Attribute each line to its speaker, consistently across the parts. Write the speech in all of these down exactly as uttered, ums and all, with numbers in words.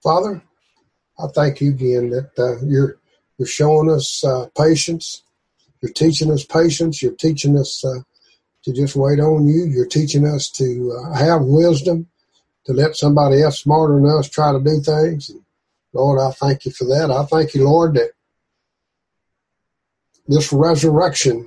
Speaker 1: Father, I thank you again that uh, you're you're showing us uh, patience. You're teaching us patience. You're teaching us uh, to just wait on you. You're teaching us to uh, have wisdom, to let somebody else smarter than us try to do things. And Lord, I thank you for that. I thank you, Lord, that this resurrection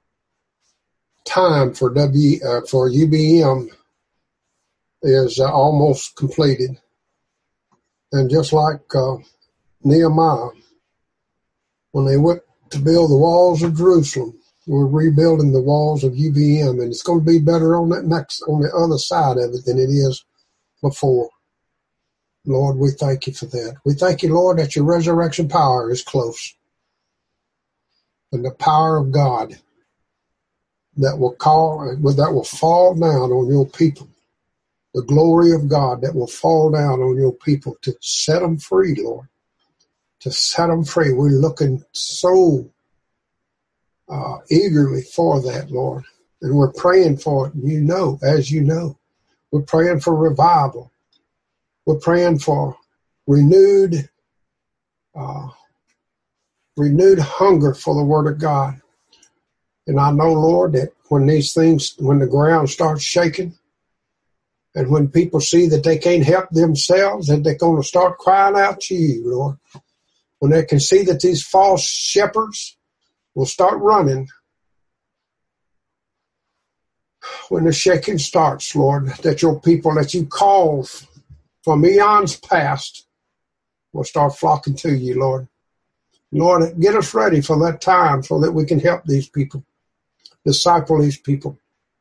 Speaker 1: time for W uh, for U B M is uh, almost completed. And just like uh, Nehemiah, when they went to build the walls of Jerusalem, we're rebuilding the walls of U B M, and it's going to be better on that next, on the other side of it than it is before. Lord, we thank you for that. We thank you, Lord, that your resurrection power is close, and the power of God that will call, that will fall down on your people, the glory of God that will fall down on your people to set them free, Lord. To set them free. We're looking so uh, eagerly for that, Lord. And we're praying for it. You know, as you know, we're praying for revival. We're praying for renewed, uh, renewed hunger for the Word of God. And I know, Lord, that when these things, when the ground starts shaking, and when people see that they can't help themselves, that they're going to start crying out to you, Lord. When they can see that these false shepherds will start running, when the shaking starts, Lord, that your people that you called from eons past will start flocking to you, Lord. Lord, get us ready for that time so that we can help these people, disciple these people.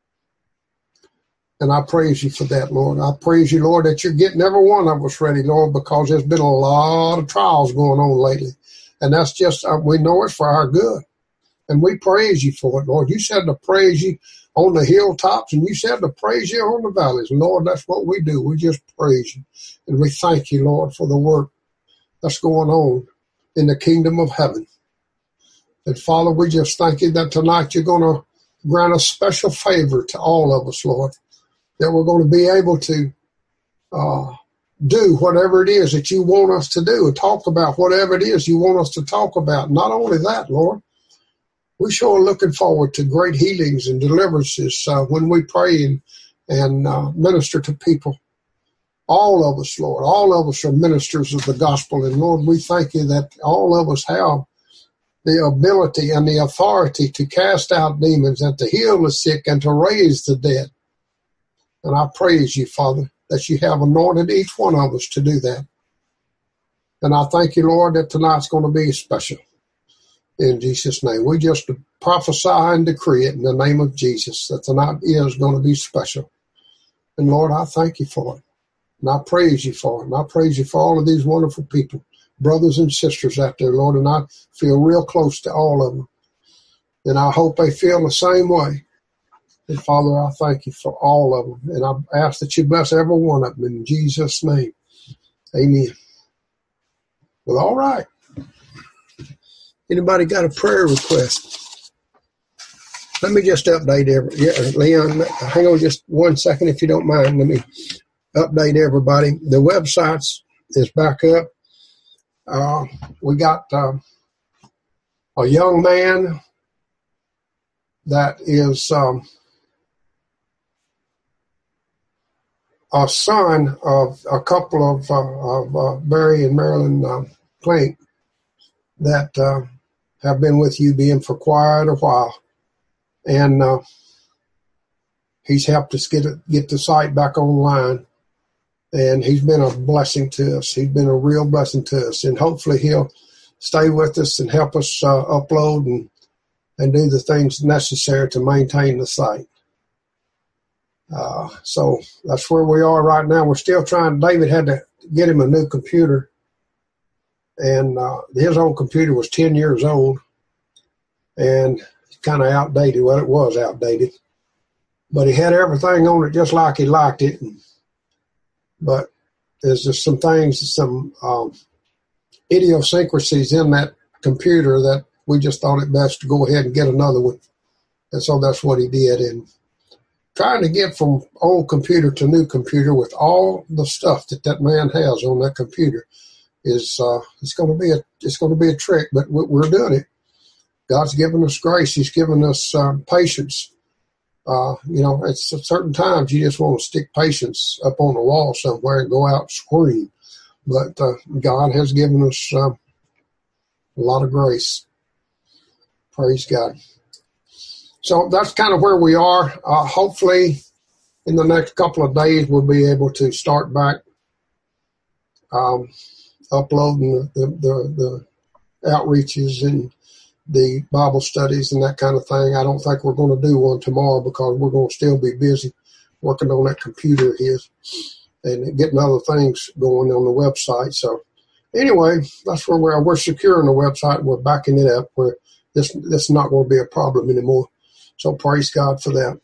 Speaker 1: And I praise you for that, Lord. I praise you, Lord, that you're getting every one of us ready, Lord, because there's been a lot of trials going on lately. And that's just, uh, we know it's for our good. And we praise you for it, Lord. You said to praise you on the hilltops, and you said to praise you on the valleys. Lord, that's what we do. We just praise you. And we thank you, Lord, for the work that's going on in the kingdom of heaven. And Father, we just thank you that tonight you're going to grant a special favor to all of us, Lord, that we're going to be able to uh, do whatever it is that you want us to do and talk about whatever it is you want us to talk about. Not only that, Lord, we sure are looking forward to great healings and deliverances uh, when we pray and, and uh, minister to people. All of us, Lord, all of us are ministers of the gospel. And Lord, we thank you that all of us have the ability and the authority to cast out demons and to heal the sick and to raise the dead. And I praise you, Father, that you have anointed each one of us to do that. And I thank you, Lord, that tonight's going to be special. In Jesus' name. We just prophesy and decree it in the name of Jesus that tonight is going to be special. And Lord, I thank you for it. And I praise you for it. And I praise you for all of these wonderful people, brothers and sisters out there, Lord. And I feel real close to all of them. And I hope they feel the same way. And Father, I thank you for all of them. And I ask that you bless every one of them in Jesus' name. Amen. Well, all right. Anybody got a prayer request? Let me just update every, yeah, Leon, hang on just one second if you don't mind. Let me update everybody. The website is back up. Uh, we got uh, a young man that is um, a son of a couple of, uh, of uh, Barry and Marilyn uh, Klink that uh, have been with U B M for quite a while. And uh, he's helped us get it, get the site back online. And he's been a blessing to us. He's been a real blessing to us. And hopefully he'll stay with us and help us uh, upload and, and do the things necessary to maintain the site. Uh, so that's where we are right now. We're still trying. David had to get him a new computer. And uh, his old computer was ten years old and kind of outdated. Well, it was outdated. But he had everything on it just like he liked it. But there's just some things, some um, idiosyncrasies in that computer that we just thought it best to go ahead and get another one. And so that's what he did. And trying to get from old computer to new computer with all the stuff that that man has on that computer is uh, it's going to be a it's going to be a trick, but we're doing it. God's given us grace. He's given us um, patience. Uh, you know, at certain times you just want to stick patience up on the wall somewhere and go out and scream. But uh, God has given us uh, a lot of grace. Praise God. So that's kind of where we are. Uh, hopefully, in the next couple of days, we'll be able to start back um, uploading the, the, the outreaches and the Bible studies and that kind of thing. I don't think we're going to do one tomorrow because we're going to still be busy working on that computer of his and getting other things going on the website. So anyway, that's where we're, we're securing the website. We're backing it up. We're, this, this is not going to be a problem anymore. So praise God for that.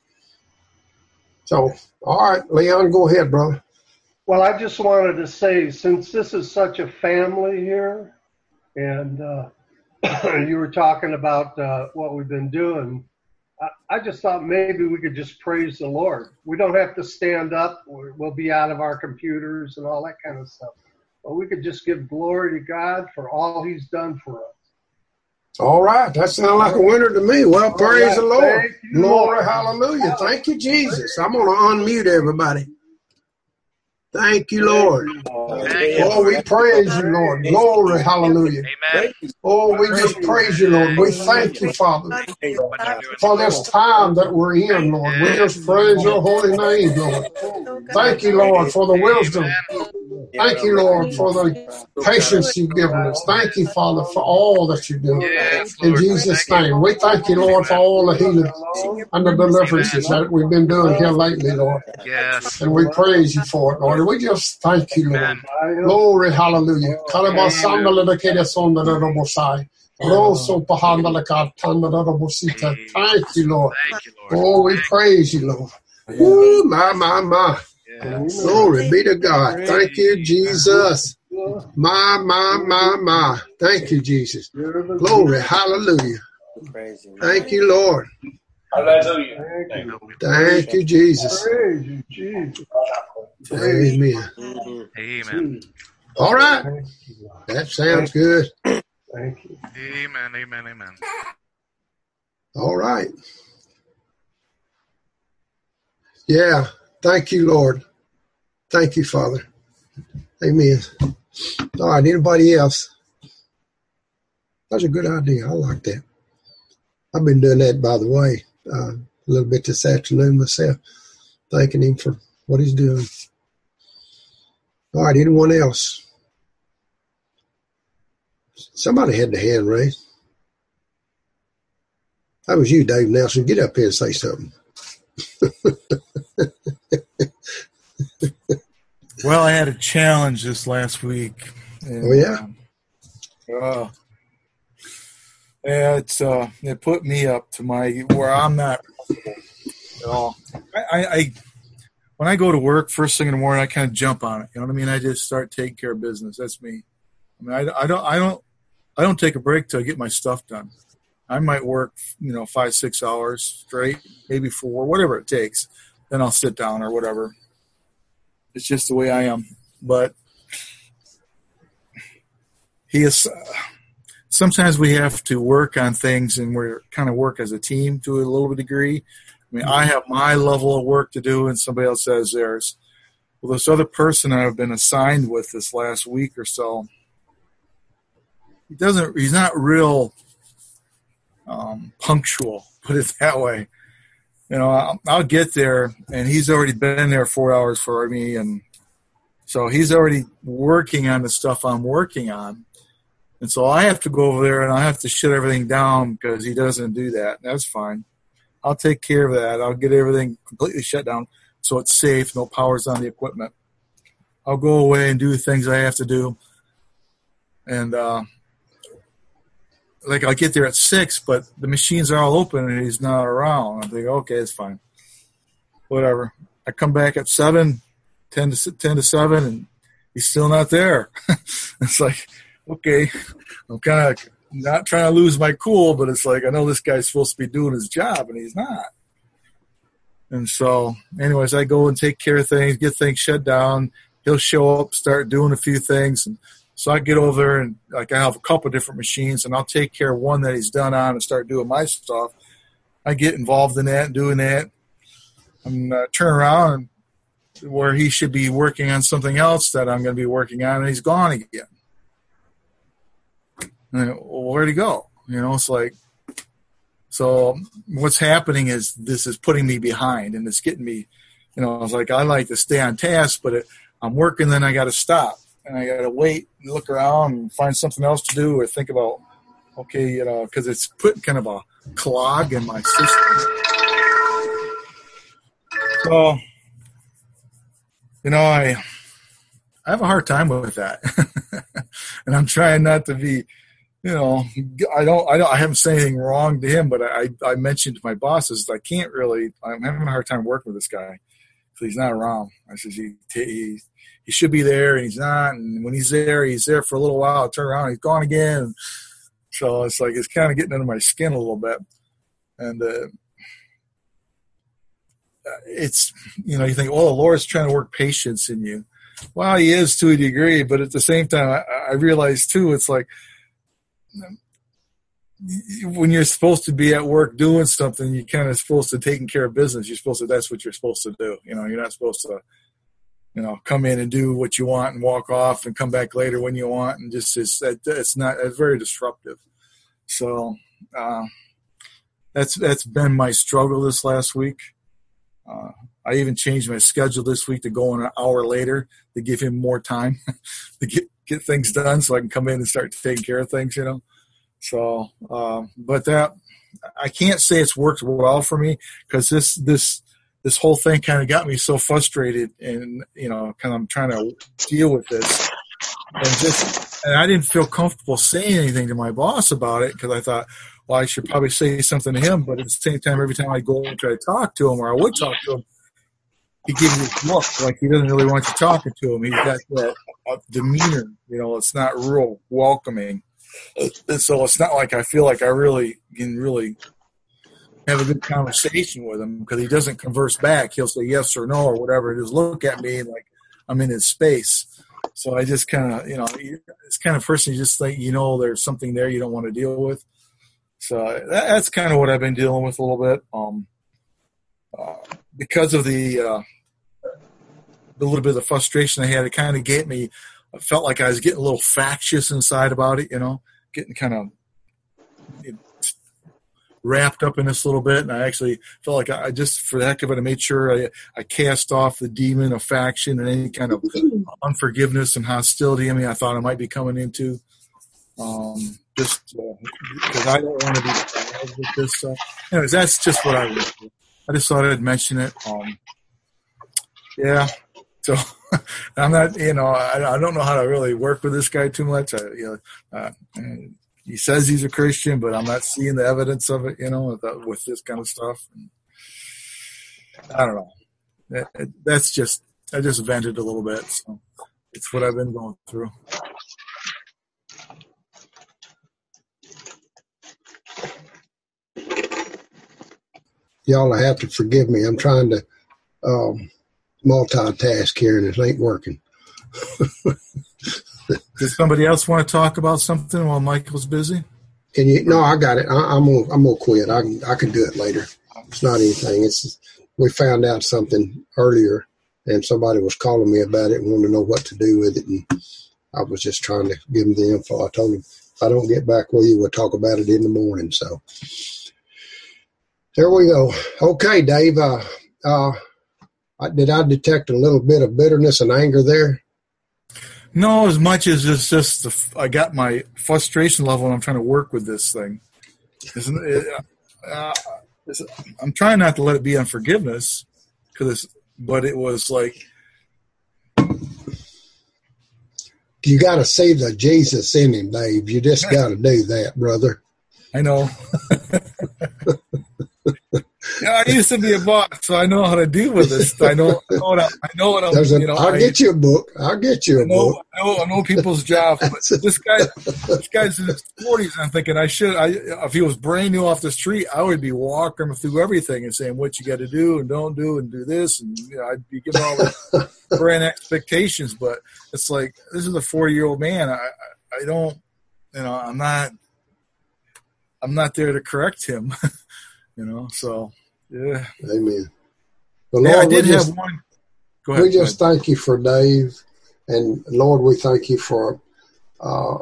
Speaker 1: So, all right, Leon, go ahead, brother.
Speaker 2: Well, I just wanted to say, since this is such a family here, and uh, you were talking about uh, what we've been doing, I, I just thought maybe we could just praise the Lord. We don't have to stand up. We'll be out of our computers and all that kind of stuff. But we could just give glory to God for all he's done for us.
Speaker 1: All right. That sounds like a winner to me. Well, praise
Speaker 2: right.
Speaker 1: the Lord.
Speaker 2: You,
Speaker 1: Glory,
Speaker 2: Lord.
Speaker 1: hallelujah. Thank you, Jesus. I'm going to unmute everybody. Thank you, Lord.
Speaker 3: Thank you,
Speaker 1: Oh, we praise you, Lord. Glory, hallelujah.
Speaker 3: Amen.
Speaker 1: Oh, we just praise you, Lord. We thank you, Father, for this time that we're in, Lord. We just praise your holy name, Lord. Thank you, Lord, for the wisdom. Thank you, Lord, for the patience you've given us. Thank you, Father, for all that you're doing.
Speaker 3: Yes,
Speaker 1: In
Speaker 3: Lord.
Speaker 1: Jesus'
Speaker 3: Thank you.
Speaker 1: name, we thank you, Lord, for all the healing and the deliverances that we've been doing here lately, Lord.
Speaker 3: Yes.
Speaker 1: And we praise you for it, Lord. And we just thank you, Lord.
Speaker 3: Amen.
Speaker 1: Glory, hallelujah. Thank you, Lord.
Speaker 3: Thank you, Lord.
Speaker 1: Oh, we praise you, Lord. Woo, my, my, my.
Speaker 3: Yes.
Speaker 1: Glory be to God. Thank you, Jesus. My, my, my, my. Thank you, Jesus. Glory, hallelujah. Thank you, Lord.
Speaker 4: Hallelujah.
Speaker 1: Thank you, Jesus.
Speaker 2: Praise you, Jesus.
Speaker 1: Amen.
Speaker 3: Amen.
Speaker 1: All right. That sounds good.
Speaker 2: Thank you.
Speaker 3: Amen. Amen. Amen.
Speaker 1: All right. Yeah. Thank you, Lord. Thank you, Father. Amen. All right. Anybody else? That's a good idea. I like that. I've been doing that, by the way, uh, a little bit this afternoon myself, thanking him for what he's doing. All right. Anyone else? Somebody had the hand raised. That was you, Dave Nelson. Get up here and say something.
Speaker 5: Well, I had a challenge this last week. And,
Speaker 1: oh, yeah?
Speaker 5: Uh, uh, yeah, it's, uh, it put me up to my where I'm not at all. I, I, I when I go to work first thing in the morning, I kind of jump on it. You know what I mean? I just start taking care of business. That's me. I mean, I, I don't, I don't, I don't take a break till I get my stuff done. I might work, you know, five, six hours straight, maybe four, whatever it takes. Then I'll sit down or whatever. It's just the way I am. But he is. Uh, sometimes we have to work on things, and we're kind of work as a team to a little bit degree. I mean, I have my level of work to do, and somebody else has theirs. Well, this other person I've been assigned with this last week or so, he doesn't. He's not real um, punctual. Put it that way. You know, I'll, I'll get there, and he's already been there four hours for me, and so he's already working on the stuff I'm working on. And so I have to go over there, and I have to shut everything down because he doesn't do that. That's fine. I'll take care of that. I'll get everything completely shut down so it's safe, no powers on the equipment. I'll go away and do the things I have to do. And, uh, like, I'll get there at six, but the machines are all open and he's not around. I think, okay, it's fine. Whatever. I come back at seven, ten to, ten to seven, and he's still not there. It's like, okay, I'm kind of not trying to lose my cool, but it's like, I know this guy's supposed to be doing his job, and he's not. And so, anyways, I go and take care of things, get things shut down. He'll show up, start doing a few things. And so I get over there and, like, I have a couple different machines, and I'll take care of one that he's done on and start doing my stuff. I get involved in that, doing that, and uh, turn around where he should be working on something else that I'm going to be working on, and he's gone again. And, well, where'd he go? You know, it's like, so what's happening is this is putting me behind, and it's getting me, you know, I was like, I like to stay on task, but it, I'm working, then I got to stop, and I got to wait and look around and find something else to do or think about, okay, you know, because it's putting kind of a clog in my system. So, you know, I I have a hard time with that, and I'm trying not to be, you know, I don't, I don't, I haven't said anything wrong to him, but I, I mentioned to my bosses, I can't really, I'm having a hard time working with this guy, so he's not around. I said, he, he, he should be there, and he's not, and when he's there, he's there for a little while, I turn around, he's gone again. So it's like, it's kind of getting under my skin a little bit, and uh, it's, you know, you think, well, the Lord's trying to work patience in you. Well, he is to a degree, but at the same time, I, I realize too, it's like, when you're supposed to be at work doing something, you're kind of supposed to taking care of business. You're supposed to, that's what you're supposed to do. You know, you're not supposed to, you know, come in and do what you want and walk off and come back later when you want. And just, it's, it's not, it's very disruptive. So, uh, that's, that's been my struggle this last week. Uh, I even changed my schedule this week to go on an hour later to give him more time to get, get things done so I can come in and start taking care of things, you know. So, um, but that, I can't say it's worked well for me because this, this, this whole thing kind of got me so frustrated and, you know, kind of I'm trying to deal with this and just, and I didn't feel comfortable saying anything to my boss about it because I thought, well, I should probably say something to him, but at the same time, every time I go and try to talk to him or I would talk to him, he gives me this look like he doesn't really want you talking to him. He's got that uh, demeanor, you know, it's not real welcoming. And so it's not like I feel like I really can really have a good conversation with him because he doesn't converse back. He'll say yes or no or whatever. Just look at me like I'm in his space. So I just kind of, you know, it's kind of person you just think, you know, there's something there you don't want to deal with. So that, that's kind of what I've been dealing with a little bit. Um, uh, because of the, uh, the little bit of the frustration I had, it kind of gave me, I felt like I was getting a little factious inside about it, you know, getting kind of you know, wrapped up in this a little bit. And I actually felt like I just, for the heck of it, I made sure I, I cast off the demon of faction and any kind of unforgiveness and hostility. I mean, I thought I might be coming into, um, just because uh, I don't want to be involved with this stuff. Anyways, that's just what I was doing. I just thought I'd mention it. Um, yeah. So I'm not, you know, I, I don't know how to really work with this guy too much. I, you know, uh, he says he's a Christian, but I'm not seeing the evidence of it, you know, with, uh, with this kind of stuff. And I don't know. That, that's just, I just vented a little bit. So it's what I've been going through.
Speaker 1: Y'all have to forgive me. I'm trying to um, multitask here, and it ain't working.
Speaker 5: Does somebody else want to talk about something while Michael's busy?
Speaker 1: Can you? No, I got it. I, I'm gonna, I'm gonna quit. I can, I can do it later. It's not anything. It's we found out something earlier, and somebody was calling me about it and wanted to know what to do with it, and I was just trying to give them the info. I told him if I don't get back with you, we'll talk about it in the morning. So. There we go. Okay, Dave. Uh, uh, did I detect a little bit of bitterness and anger there?
Speaker 5: No, as much as it's just the, I got my frustration level and I'm trying to work with this thing. It, uh, I'm trying not to let it be unforgiveness, because, but it was like.
Speaker 1: You got to see the Jesus in him, Dave. You just got to do that, brother.
Speaker 5: I know. I used to be a boss, so I know how to deal with this. I know, I know what I'm, I know what I'm.
Speaker 1: There's a,
Speaker 5: you know,
Speaker 1: I'll
Speaker 5: I,
Speaker 1: get you a book. I'll get you a
Speaker 5: I know,
Speaker 1: book.
Speaker 5: I know, I know people's jobs, but this guy, this guy's in his forties. I'm thinking I should. I if he was brand new off the street, I would be walking him through everything and saying what you got to do and don't do and do this, and you know, I'd be giving all the brand expectations. But it's like this is a forty year old man. I, I, I don't, you know, I'm not, I'm not there to correct him, you know. So yeah,
Speaker 1: Amen. But
Speaker 5: yeah,
Speaker 1: Lord,
Speaker 5: I did
Speaker 1: we
Speaker 5: have
Speaker 1: just,
Speaker 5: one. Go ahead.
Speaker 1: we
Speaker 5: Go
Speaker 1: just
Speaker 5: ahead.
Speaker 1: thank you for Dave, and Lord, we thank you for uh,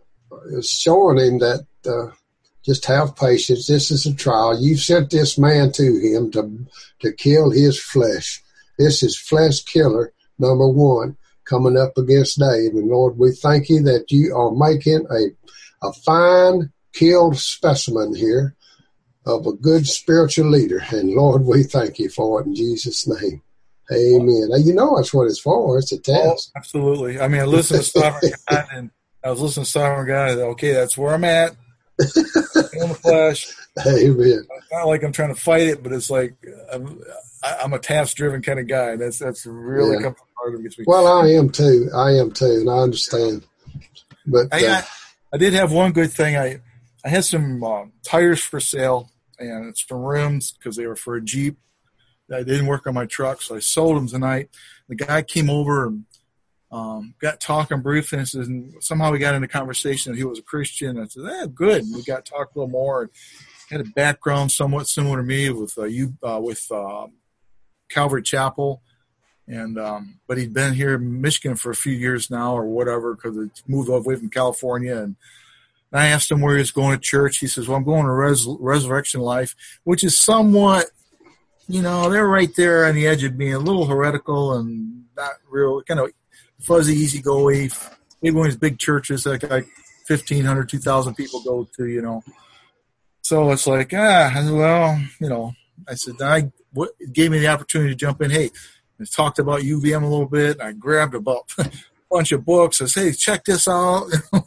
Speaker 1: showing him that uh, just have patience. This is a trial. You've sent this man to him to to kill his flesh. This is flesh killer number one coming up against Dave. And Lord, we thank you that you are making a a fine killed specimen here of a good spiritual leader. And Lord, we thank you for it in Jesus' name. Amen. Now, you know that's what it's for. It's a
Speaker 5: Oh,
Speaker 1: test.
Speaker 5: absolutely. I mean, I listened to Sovereign God, and I was listening to Sovereign God. Okay, that's where I'm at. In the flesh.
Speaker 1: Amen.
Speaker 5: It's not like I'm trying to fight it, but it's like I'm, I'm a task-driven kind of guy. That's that's really
Speaker 1: Yeah.
Speaker 5: comes hard against me.
Speaker 1: Well, I am too. I am too, and I understand. But
Speaker 5: I,
Speaker 1: uh,
Speaker 5: I, I did have one good thing. I I had some um, tires for sale and some rims because they were for a Jeep. I didn't work on my truck, so I sold them tonight. The guy came over and um, got talking briefly, and says, and somehow we got into conversation that he was a Christian. I said, "Eh, good." And we got to talk a little more. And had a background somewhat similar to me with uh, you uh, with uh, Calvary Chapel, and um, but he'd been here in Michigan for a few years now, or whatever, because he moved away from California. And I asked him where he was going to church. He says, "Well, I'm going to Res- Resurrection Life," which is somewhat. You know, they're right there on the edge of being a little heretical and not real, kind of fuzzy, easygoing. Maybe one of these big churches that like fifteen hundred, two thousand people go to, you know. So it's like, ah, well, you know, I said, I what gave me the opportunity to jump in. Hey, I talked about U V M a little bit. I grabbed about a bunch of books. I said, hey, check this out.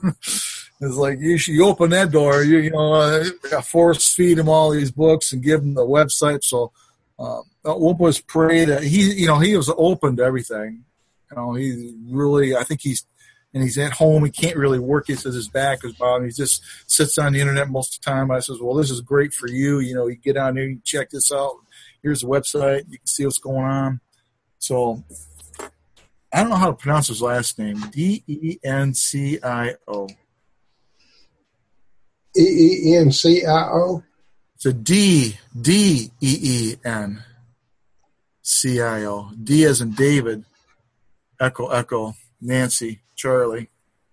Speaker 5: It's like you should you open that door. You, you know, uh, force feed them all these books and give them the website. So, Uh, what was prayed that he, you know, he was open to everything. You know, he really, I think he's, and he's at home. He can't really work. He says his back is bothering. He just sits on the internet most of the time. I says, well, this is great for you. You know, you get on there, you check this out. Here's the website. You can see what's going on. So I don't know how to pronounce his last name. D E N C I O.
Speaker 1: E E N C I O?
Speaker 5: It's a D, D E E N C I O. D as in David, Echo, Echo, Nancy, Charlie.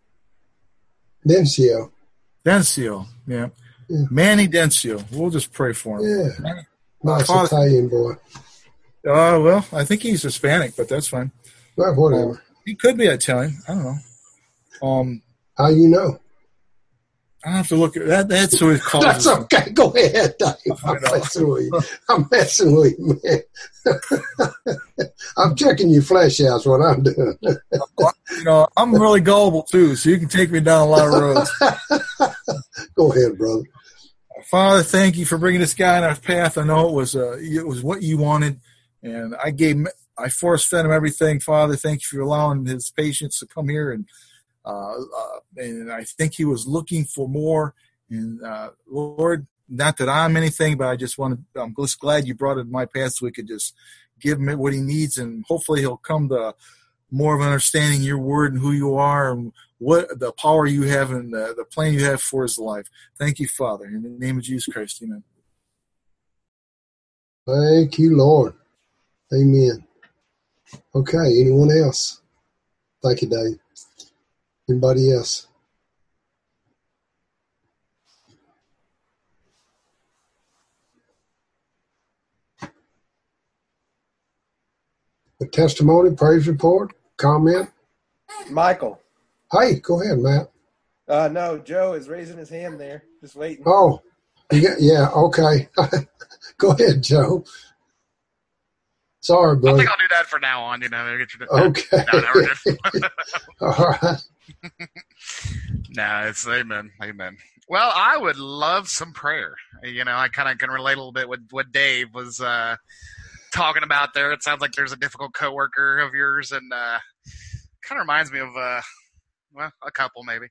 Speaker 1: Dencio.
Speaker 5: Dencio, yeah.
Speaker 1: Yeah.
Speaker 5: Manny Dencio. We'll just pray for him.
Speaker 1: Yeah.
Speaker 5: Manny,
Speaker 1: Nice
Speaker 5: Father,
Speaker 1: Italian boy.
Speaker 5: Uh, well, I think he's Hispanic, but that's fine.
Speaker 1: Well, whatever.
Speaker 5: Um, he could be Italian. I don't know. Um,
Speaker 1: How you know?
Speaker 5: I have to look at that. That's who he calls
Speaker 1: That's
Speaker 5: us.
Speaker 1: okay. Go ahead, Dave. I'm messing with you. I'm messing with you, man. I'm checking your flesh out. Is what I'm doing.
Speaker 5: You know, I'm really gullible too, so you can take me down a lot of roads.
Speaker 1: Go ahead, brother.
Speaker 5: Father, thank you for bringing this guy on our path. I know it was uh, it was what you wanted, and I gave I force fed him everything. Father, thank you for allowing his patients to come here, and uh, uh, and I think he was looking for more. And uh, Lord, not that I'm anything, but I just want to. I'm just glad you brought it in my path so we could just give him what he needs, and hopefully he'll come to more of an understanding your word and who you are and what the power you have and the, the plan you have for his life. Thank you, Father. In the name of Jesus Christ, amen.
Speaker 1: Thank you, Lord. Amen. Okay, anyone else? Thank you, Dave. Anybody else? A testimony, praise report, comment?
Speaker 4: Michael.
Speaker 1: Hey, go ahead, Matt.
Speaker 4: Uh, no, Joe is raising his hand there, just waiting.
Speaker 1: Oh, you got, yeah, okay. Go ahead, Joe. Sorry,
Speaker 3: I
Speaker 1: brother.
Speaker 3: think I'll do that for now on. You know, get you to,
Speaker 1: Okay.
Speaker 3: No, never did.
Speaker 1: All right.
Speaker 3: Nah, it's amen, amen. Well, I would love some prayer. You know, I kind of can relate a little bit with what Dave was uh, talking about there. It sounds like there's a difficult coworker of yours, and uh, kind of reminds me of, uh, well, a couple maybe.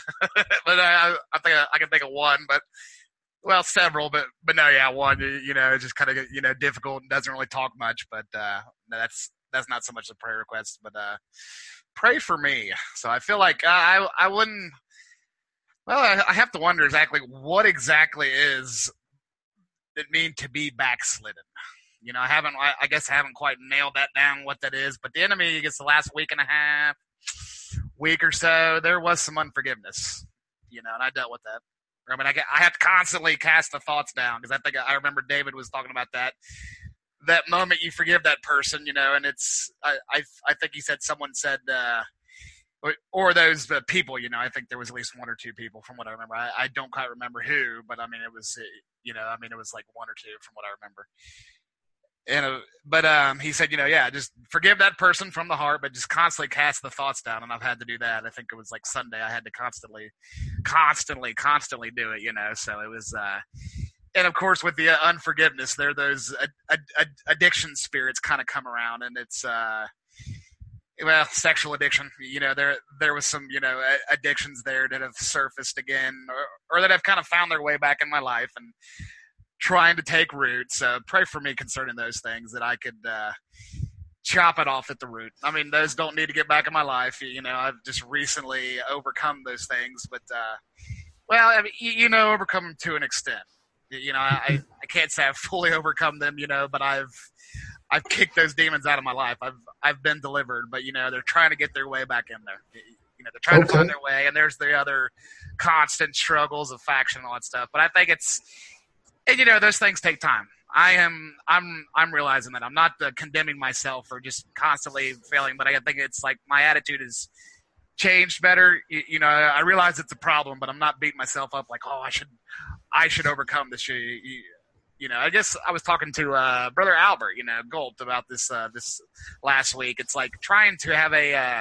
Speaker 3: but I, I think I, I can think of one, but well, several, but but no, yeah, one. You know, just kind of you know difficult and doesn't really talk much, but uh, that's that's not so much a prayer request, but uh, pray for me. So I feel like I I wouldn't. Well, I, I have to wonder exactly what exactly is it mean to be backslidden. You know, I haven't. I, I guess I haven't quite nailed that down what that is. But the enemy, I guess, the last week and a half, week or so, there was some unforgiveness. You know, and I dealt with that. I mean, I, get, I have to constantly cast the thoughts down because I think I remember David was talking about that. That moment you forgive that person, you know, and it's. I I, I think he said someone said. Uh, Or, or those uh, people, you know, I think there was at least one or two people from what I remember. I, I don't quite remember who, but I mean, it was, you know, I mean, it was like one or two from what I remember. And, uh, but um, he said, you know, yeah, just forgive that person from the heart, but just constantly cast the thoughts down. And I've had to do that. I think it was like Sunday. I had to constantly, constantly, constantly do it, you know, so it was, uh, and of course with the uh, unforgiveness, there, those ad- ad- ad- addiction spirits kind of come around, and it's, uh, well, sexual addiction, you know, there there was some, you know, addictions there that have surfaced again, or, or that have kind of found their way back in my life and trying to take root. So pray for me concerning those things, that I could uh, chop it off at the root. I mean, those don't need to get back in my life. You know, I've just recently overcome those things. But, uh, well, I mean, you, you know, overcome them to an extent. You know, I, I can't say I've fully overcome them, you know, but I've I've kicked those demons out of my life. I've I've been delivered, but you know they're trying to get their way back in there. You know they're trying okay. to find their way, and there's the other constant struggles of faction and all that stuff. But I think it's, and you know those things take time. I am I'm I'm realizing that I'm not uh, condemning myself for just constantly failing, but I think it's like my attitude has changed better. You, you know I realize it's a problem, but I'm not beating myself up like, oh, I should I should overcome this. You, you, You know, I guess I was talking to uh, Brother Albert, you know, Gold about this uh, this last week. It's like trying to have a uh,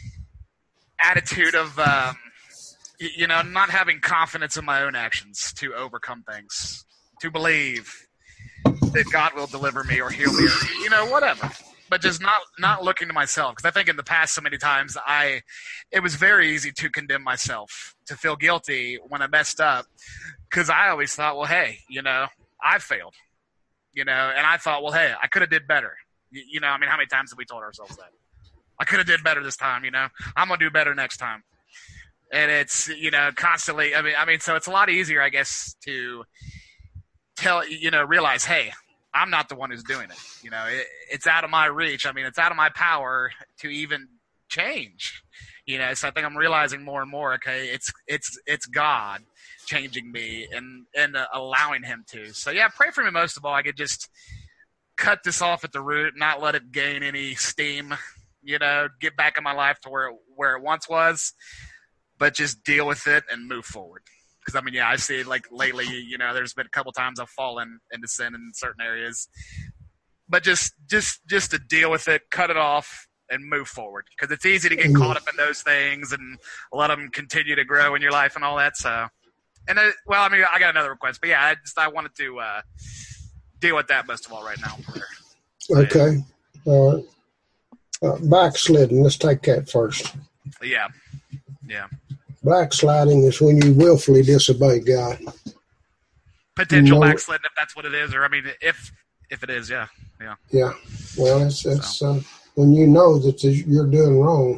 Speaker 3: attitude of, um, y- you know, not having confidence in my own actions to overcome things, to believe that God will deliver me or heal me, or, you know, whatever. But just not not looking to myself, because I think in the past so many times I, it was very easy to condemn myself, to feel guilty when I messed up, because I always thought, well, hey, you know. I failed, you know, and I thought, well, hey, I could have did better. You, you know, I mean, how many times have we told ourselves that? I could have did better this time, you know. I'm going to do better next time. And it's, you know, constantly, I mean, I mean, so it's a lot easier, I guess, to tell, you know, realize, hey, I'm not the one who's doing it. You know, it, it's out of my reach. I mean, it's out of my power to even change, you know. So I think I'm realizing more and more, okay, it's, it's, it's God changing me and and uh, allowing him to. So yeah, pray for me most of all. I could just cut this off at the root, not let it gain any steam, you know, get back in my life to where it, where it once was, but just deal with it and move forward. Because I mean, yeah, I see like lately, you know, there's been a couple times I've fallen into sin in certain areas, but just just just to deal with it, cut it off, and move forward. Because it's easy to get caught up in those things and let them continue to grow in your life and all that. So. And uh, well, I mean, I got another request, but yeah, I just I wanted to uh, deal with that most of all right now. So,
Speaker 1: okay, yeah. All right. Uh, backsliding. Let's take that first.
Speaker 3: Yeah, yeah.
Speaker 1: Backsliding is when you willfully disobey God.
Speaker 3: Potential
Speaker 1: no,
Speaker 3: backsliding, if that's what it is, or I mean, if if it is, yeah, yeah.
Speaker 1: Yeah. Well, it's it's so. uh, when you know that you're doing wrong.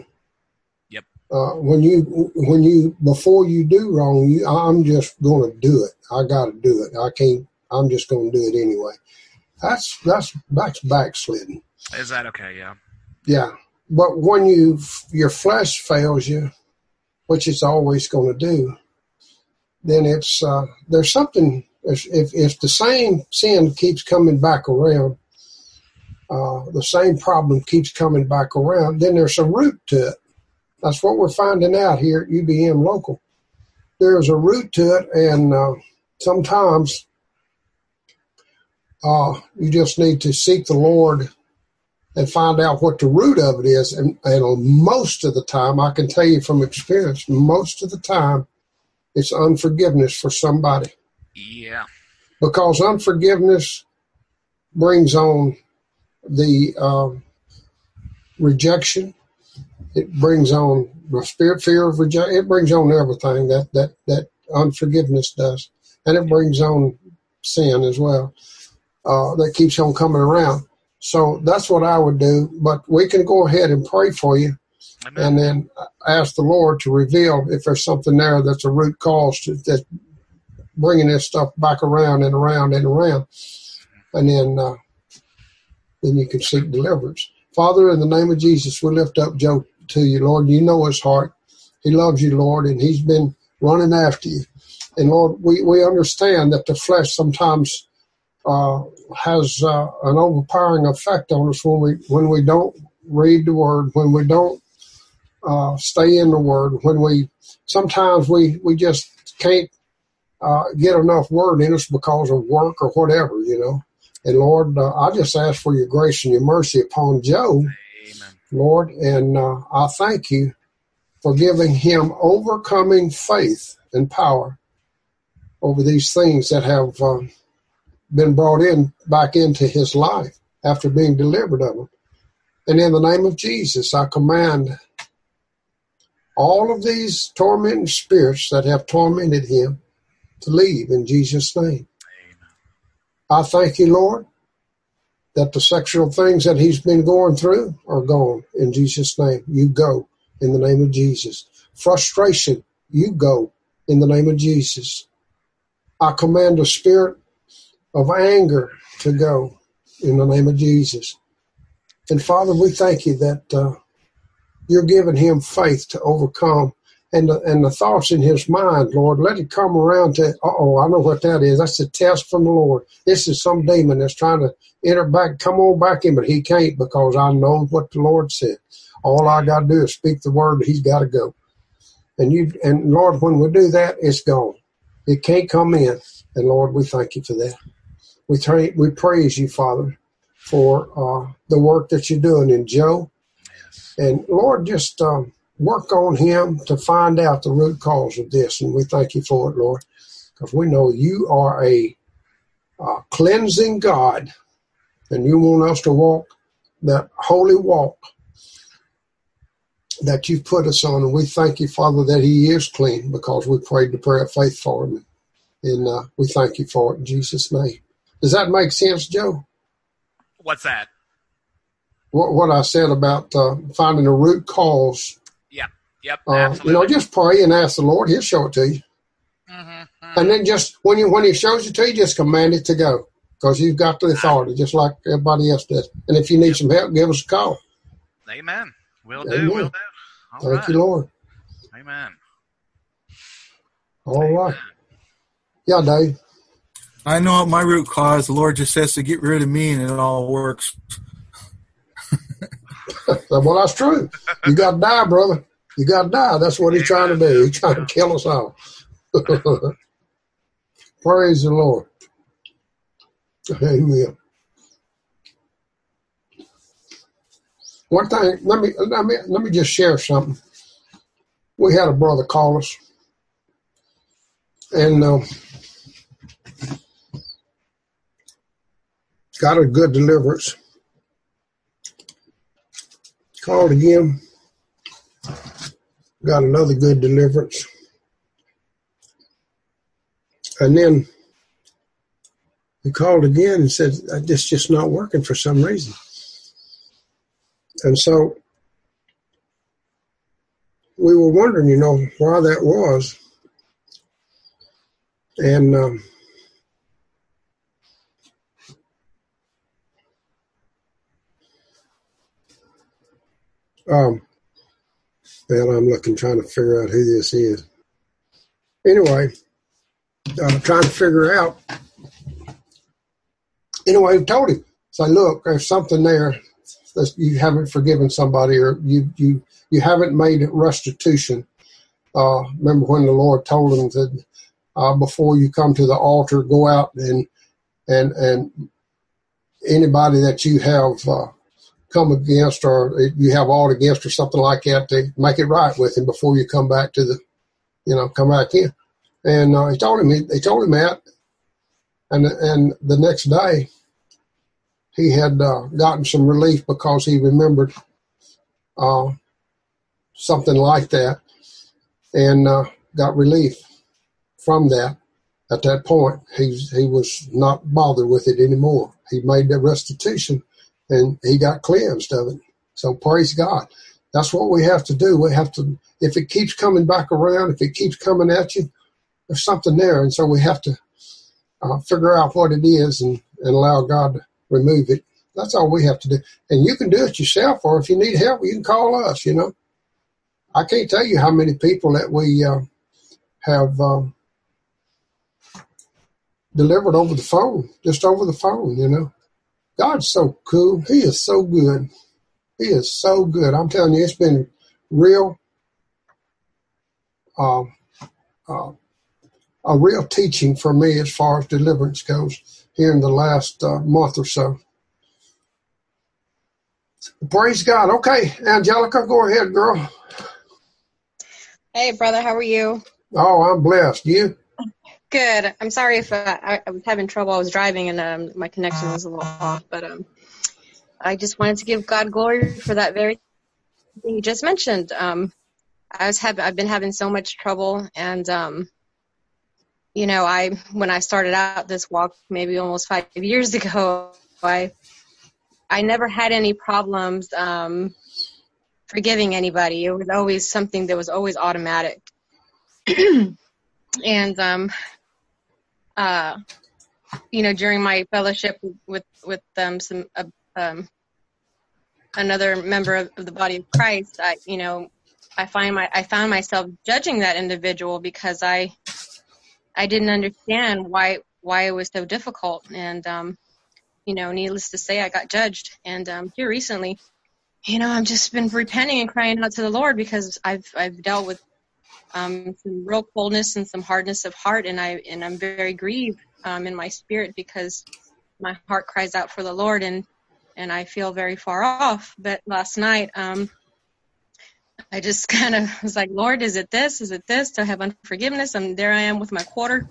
Speaker 1: Uh, when you, when you, before you do wrong, you, I'm just going to do it. I got to do it. I can't, I'm just going to do it anyway. That's, that's, that's backsliding.
Speaker 3: Is that okay? Yeah.
Speaker 1: Yeah. But when you, your flesh fails you, which it's always going to do, then it's, uh, there's something, if, if, if the same sin keeps coming back around, uh, the same problem keeps coming back around, then there's a root to it. That's what we're finding out here at U B M Local. There's a root to it, and uh, sometimes uh, you just need to seek the Lord and find out what the root of it is. And, and most of the time, I can tell you from experience, most of the time, it's unforgiveness for somebody.
Speaker 3: Yeah.
Speaker 1: Because unforgiveness brings on the uh, rejection. It brings on the spirit, fear of rejection. It brings on everything that, that, that unforgiveness does. And it brings on sin as well. Uh, that keeps on coming around. So that's what I would do. But we can go ahead and pray for you. Amen. And then ask the Lord to reveal if there's something there that's a root cause to, that's bringing this stuff back around and around and around. And then, uh, then you can seek deliverance. Father, in the name of Jesus, we lift up Joe to you, Lord. You know his heart. He loves you, Lord, and he's been running after you. And Lord, we, we understand that the flesh sometimes uh, has uh, an overpowering effect on us when we when we don't read the Word, when we don't uh, stay in the Word, when we sometimes we, we just can't uh, get enough Word in us because of work or whatever, you know. And Lord, uh, I just ask for your grace and your mercy upon Joe, Amen. Lord, and uh, I thank you for giving him overcoming faith and power over these things that have uh, been brought in back into his life after being delivered of them. And in the name of Jesus, I command all of these tormenting spirits that have tormented him to leave in Jesus' name. I thank you, Lord, that the sexual things that he's been going through are gone in Jesus' name. You go in the name of Jesus. Frustration, you go in the name of Jesus. I command the spirit of anger to go in the name of Jesus. And Father, we thank you that uh, you're giving him faith to overcome. And the, and the thoughts in his mind, Lord, let it come around to, uh-oh, I know what that is. That's a test from the Lord. This is some demon that's trying to enter back, come on back in, but he can't because I know what the Lord said. All I got to do is speak the word, he's got to go. And you, and Lord, when we do that, it's gone. It can't come in. And Lord, we thank you for that. We, tra- we praise you, Father, for uh, the work that you're doing in Joe. Yes. And Lord, just um, work on him to find out the root cause of this. And we thank you for it, Lord, because we know you are a uh, cleansing God, and you want us to walk that holy walk that you've put us on. And we thank you, Father, that he is clean because we prayed the prayer of faith for him. And uh, we thank you for it in Jesus' name. Does that make sense, Joe?
Speaker 3: What's that?
Speaker 1: What, what I said about uh, finding a root cause.
Speaker 3: Yep, yep,
Speaker 1: uh,
Speaker 3: absolutely.
Speaker 1: You know, just pray and ask the Lord. He'll show it to you. Mm-hmm, mm-hmm. And then just, when you when he shows it to you, just command it to go. Because you've got the authority, just like everybody else does. And if you need yep. some help, give us a call.
Speaker 3: Amen. We'll
Speaker 1: Amen.
Speaker 3: do, we'll do. All
Speaker 1: Thank
Speaker 3: right.
Speaker 1: you, Lord.
Speaker 3: Amen.
Speaker 1: All
Speaker 3: Amen.
Speaker 1: right. Yeah, Dave.
Speaker 5: I know what my root cause. The Lord just has to get rid of me, and it all works.
Speaker 1: Well, that's true. You got to die, brother. You got to die. That's what he's trying to do. He's trying to kill us all. Praise the Lord. Amen. One thing, let me let me let me just share something. We had a brother call us, and uh, got a good deliverance. Called again, got another good deliverance, and then he called again and said, "This is just not working for some reason." And so we were wondering, you know, why that was. And um, um, well, I'm looking, trying to figure out who this is. Anyway, uh, trying to figure out. Anyway, we told him, say, look, there's something there. You haven't forgiven somebody, or you you you haven't made restitution. Uh, remember when the Lord told him that uh, before you come to the altar, go out and and and anybody that you have uh, come against or you have aught against or something like that, to make it right with him before you come back to the, you know, come back in. And uh, he told him, he, he told him that. And, and the next day, he had uh, gotten some relief because he remembered uh, something like that, and uh, got relief from that. At that point, he, he was not bothered with it anymore. He made the restitution, and he got cleansed of it. So praise God. That's what we have to do. We have to, if it keeps coming back around, if it keeps coming at you, there's something there. And so we have to uh, figure out what it is and, and allow God to remove it. That's all we have to do. And you can do it yourself, or if you need help, you can call us, you know. I can't tell you how many people that we uh, have um, delivered over the phone, just over the phone, you know. God's so cool. He is so good. He is so good. I'm telling you, it's been real, uh, uh, a real teaching for me as far as deliverance goes here in the last uh, month or so. Praise God. Okay, Angelica, go ahead, girl.
Speaker 6: Hey, brother, how are you?
Speaker 1: Oh, I'm blessed. You?
Speaker 6: Good. I'm sorry if uh, I, I was having trouble. I was driving and um, my connection was a little off, but um, I just wanted to give God glory for that very thing you just mentioned. Um, I was have I've been having so much trouble, and um, you know, I when I started out this walk maybe almost five years ago, I I never had any problems um, forgiving anybody. It was always something that was always automatic. And um, uh, you know, during my fellowship with with um, some uh, um, another member of the body of Christ, I you know, I find my I found myself judging that individual because I I didn't understand why why it was so difficult, and um, you know, needless to say, I got judged. And um, here recently, you know, I've just been repenting and crying out to the Lord because I've I've dealt with um, some real coldness and some hardness of heart, and I and I'm very grieved um, in my spirit because my heart cries out for the Lord, and and I feel very far off. But last night, um, I just kind of was like, Lord, is it this? Is it this? Do I have unforgiveness? And there I am with my quarter,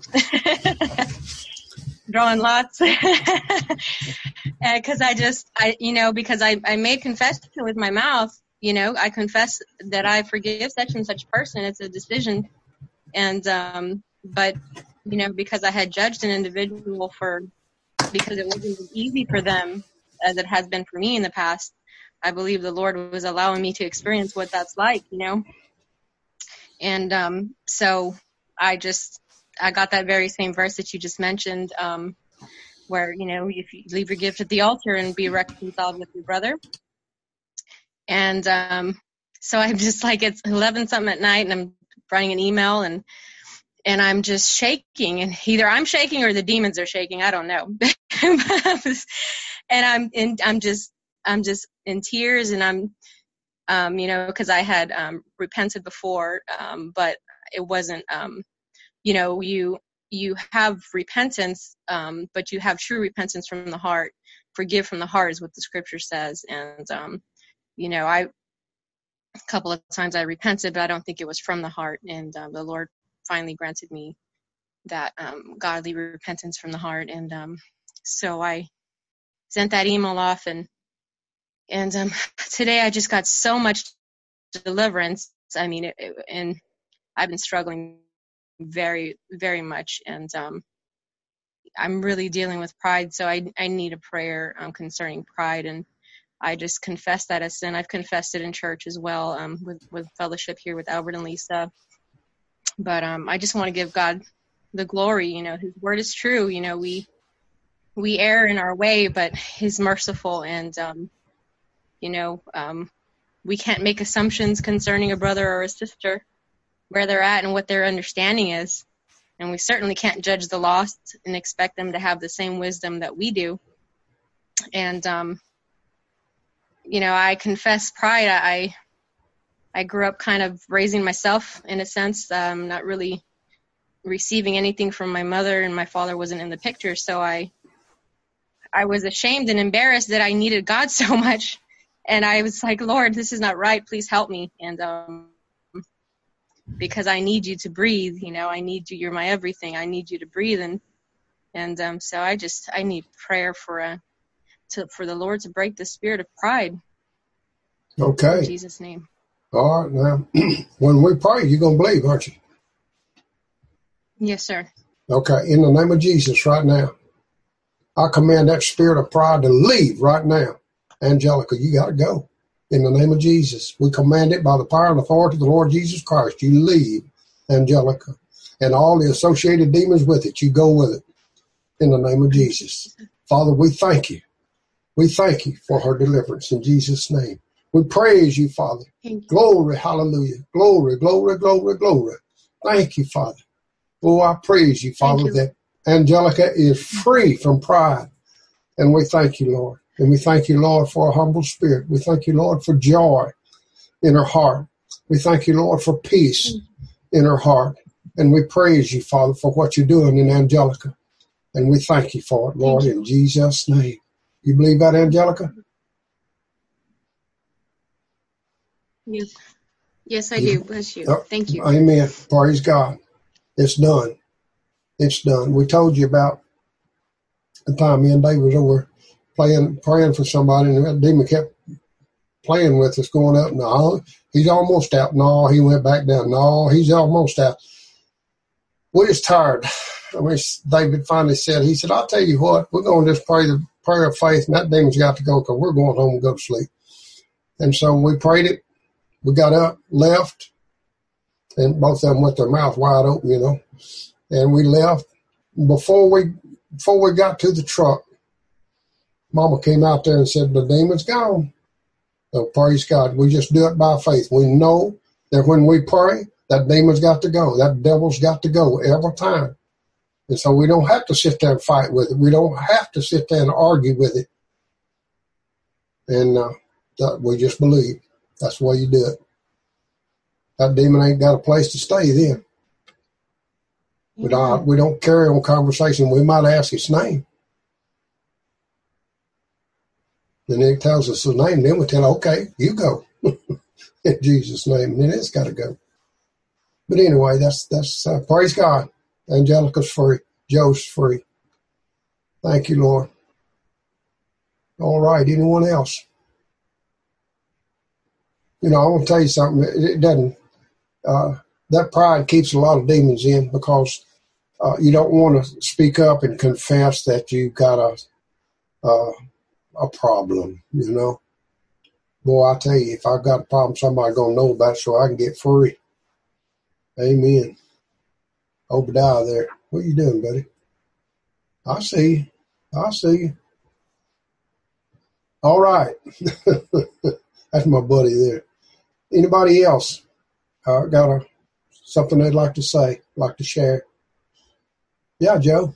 Speaker 6: drawing lots. Because I just, I you know, because I, I made confession with my mouth. You know, I confess that I forgive such and such person. It's a decision. And, um, but, you know, because I had judged an individual for, because it wasn't as easy for them as it has been for me in the past, I believe the Lord was allowing me to experience what that's like, you know. And um, so I just, I got that very same verse that you just mentioned, um, where, you know, if you leave your gift at the altar and be reconciled with your brother. And um, so I'm just like, it's eleven something at night, and I'm writing an email, and and I'm just shaking, and either I'm shaking or the demons are shaking. I don't know. And I'm in, I'm just, I'm just in tears, and I'm, um, you know, because I had um, repented before, um, but it wasn't, um, you know, you you have repentance, um, but you have true repentance from the heart. Forgive from the heart is what the scripture says. And, um, you know, I, a couple of times I repented, but I don't think it was from the heart. And um, the Lord finally granted me that um, godly repentance from the heart. And um, so I sent that email off, and and um, today I just got so much deliverance. I mean, it, it, and I've been struggling very, very much, and um, I'm really dealing with pride, so I I need a prayer um, concerning pride, and I just confess that as sin. I've confessed it in church as well, um, with with fellowship here with Albert and Lisa. But um, I just want to give God the glory. You know, His word is true. You know, we we err in our way, but He's merciful, and um, you know, um, we can't make assumptions concerning a brother or a sister, where they're at and what their understanding is. And we certainly can't judge the lost and expect them to have the same wisdom that we do. And, um, you know, I confess pride. I I grew up kind of raising myself in a sense, um, not really receiving anything from my mother, and my father wasn't in the picture. So I I was ashamed and embarrassed that I needed God so much. And I was like, Lord, this is not right. Please help me. And um, because I need you to breathe. You know, I need you. You're my everything. I need you to breathe. And, and, um, so I just, I need prayer for, uh, to, for the Lord to break the spirit of pride.
Speaker 1: Okay.
Speaker 6: In Jesus' name.
Speaker 1: All right. Now, when we pray, you're going to believe, aren't you?
Speaker 6: Yes, sir.
Speaker 1: Okay. In the name of Jesus right now, I command that spirit of pride to leave right now. Angelica, you got to go. In the name of Jesus, we command it by the power and authority of the Lord Jesus Christ. You leave, Angelica, and all the associated demons with it. You go with it. In the name of Jesus. Father, we thank you. We thank you for her deliverance in Jesus' name. We praise you, Father.
Speaker 6: You.
Speaker 1: Glory, hallelujah. Glory, glory, glory, glory. Thank you, Father. Oh, I praise you, Father, you. that Angelica is free from pride. And we thank you, Lord. And we thank you, Lord, for a humble spirit. We thank you, Lord, for joy in her heart. We thank you, Lord, for peace in her heart. And we praise you, Father, for what you're doing in Angelica. And we thank you for it, Lord, in Jesus' name. You believe that, Angelica?
Speaker 6: Yes, yes I do. Bless you.
Speaker 1: Oh,
Speaker 6: thank you.
Speaker 1: Amen. Praise God. It's done. It's done. We told you about the time me and Dave was over playing, praying for somebody, and that demon kept playing with us, going up. No, he's almost out. No, he went back down. No, he's almost out. We're just tired. I mean, David finally said, he said, I'll tell you what, we're going to just pray the prayer of faith, and that demon's got to go because we're going home and go to sleep. And so we prayed it. We got up, left, and both of them with their mouth wide open, you know, and we left. Before we before we got to the truck, Mama came out there and said, the demon's gone. So praise God. We just do it by faith. We know that when we pray, that demon's got to go. That devil's got to go every time. And so we don't have to sit there and fight with it. We don't have to sit there and argue with it. And uh, that we just believe. That's the way you do it. That demon ain't got a place to stay then. Yeah. We don't, we don't carry on conversation. We might ask its name. And then it tells us the name. Then we tell, okay, you go. In Jesus' name. And then it's got to go. But anyway, that's, that's uh, praise God. Angelica's free. Joe's free. Thank you, Lord. All right. Anyone else? You know, I want to tell you something. It, it doesn't, uh, that pride keeps a lot of demons in because uh, you don't want to speak up and confess that you've got a, uh, a problem, you know. Boy, I tell you, if I've got a problem, somebody's going to know about it so I can get free. Amen. Obadiah there. What are you doing, buddy? I see you. I see you. All right. That's my buddy there. Anybody else uh, got a, something they'd like to say, like to share? Yeah, Joe.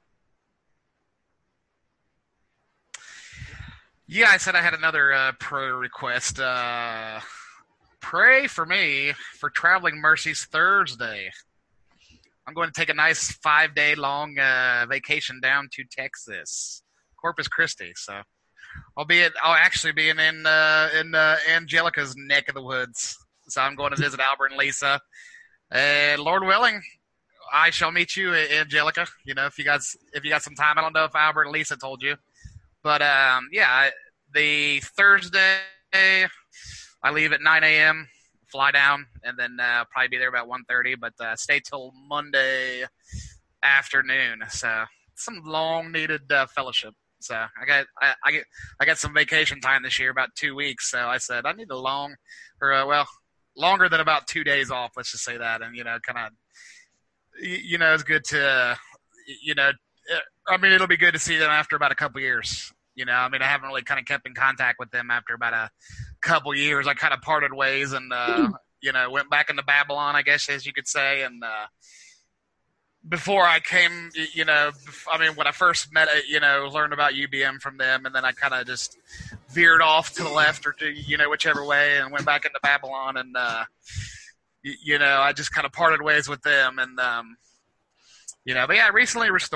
Speaker 3: Yeah, I said I had another uh, prayer request. Uh, pray for me for Traveling Mercies Thursday. I'm going to take a nice five-day long uh, vacation down to Texas, Corpus Christi. So I'll be at, I'll actually be in in, uh, in uh, Angelica's neck of the woods. So I'm going to visit Albert and Lisa, and Lord willing, I shall meet you, Angelica. You know, if you guys if you got some time, I don't know if Albert and Lisa told you, but um, yeah, the Thursday I leave at nine a.m. Fly down, and then uh, probably be there about one thirty, but uh, stay till Monday afternoon. So some long-needed uh, fellowship. So I got I, I get I got some vacation time this year, about two weeks. So I said I need a long, or uh, well, longer than about two days off. Let's just say that, and you know, kind of, you know, it's good to, uh, you know, I mean, it'll be good to see them after about a couple years. You know, I mean, I haven't really kind of kept in contact with them after about a couple years. I kind of parted ways and, uh, you know, went back into Babylon, I guess, as you could say. And uh, before I came, you know, I mean, when I first met, you know, learned about U B M from them, and then I kind of just veered off to the left or to, you know, whichever way, and went back into Babylon. And, uh, you, you know, I just kind of parted ways with them. And, um, you know, but yeah, recently restored.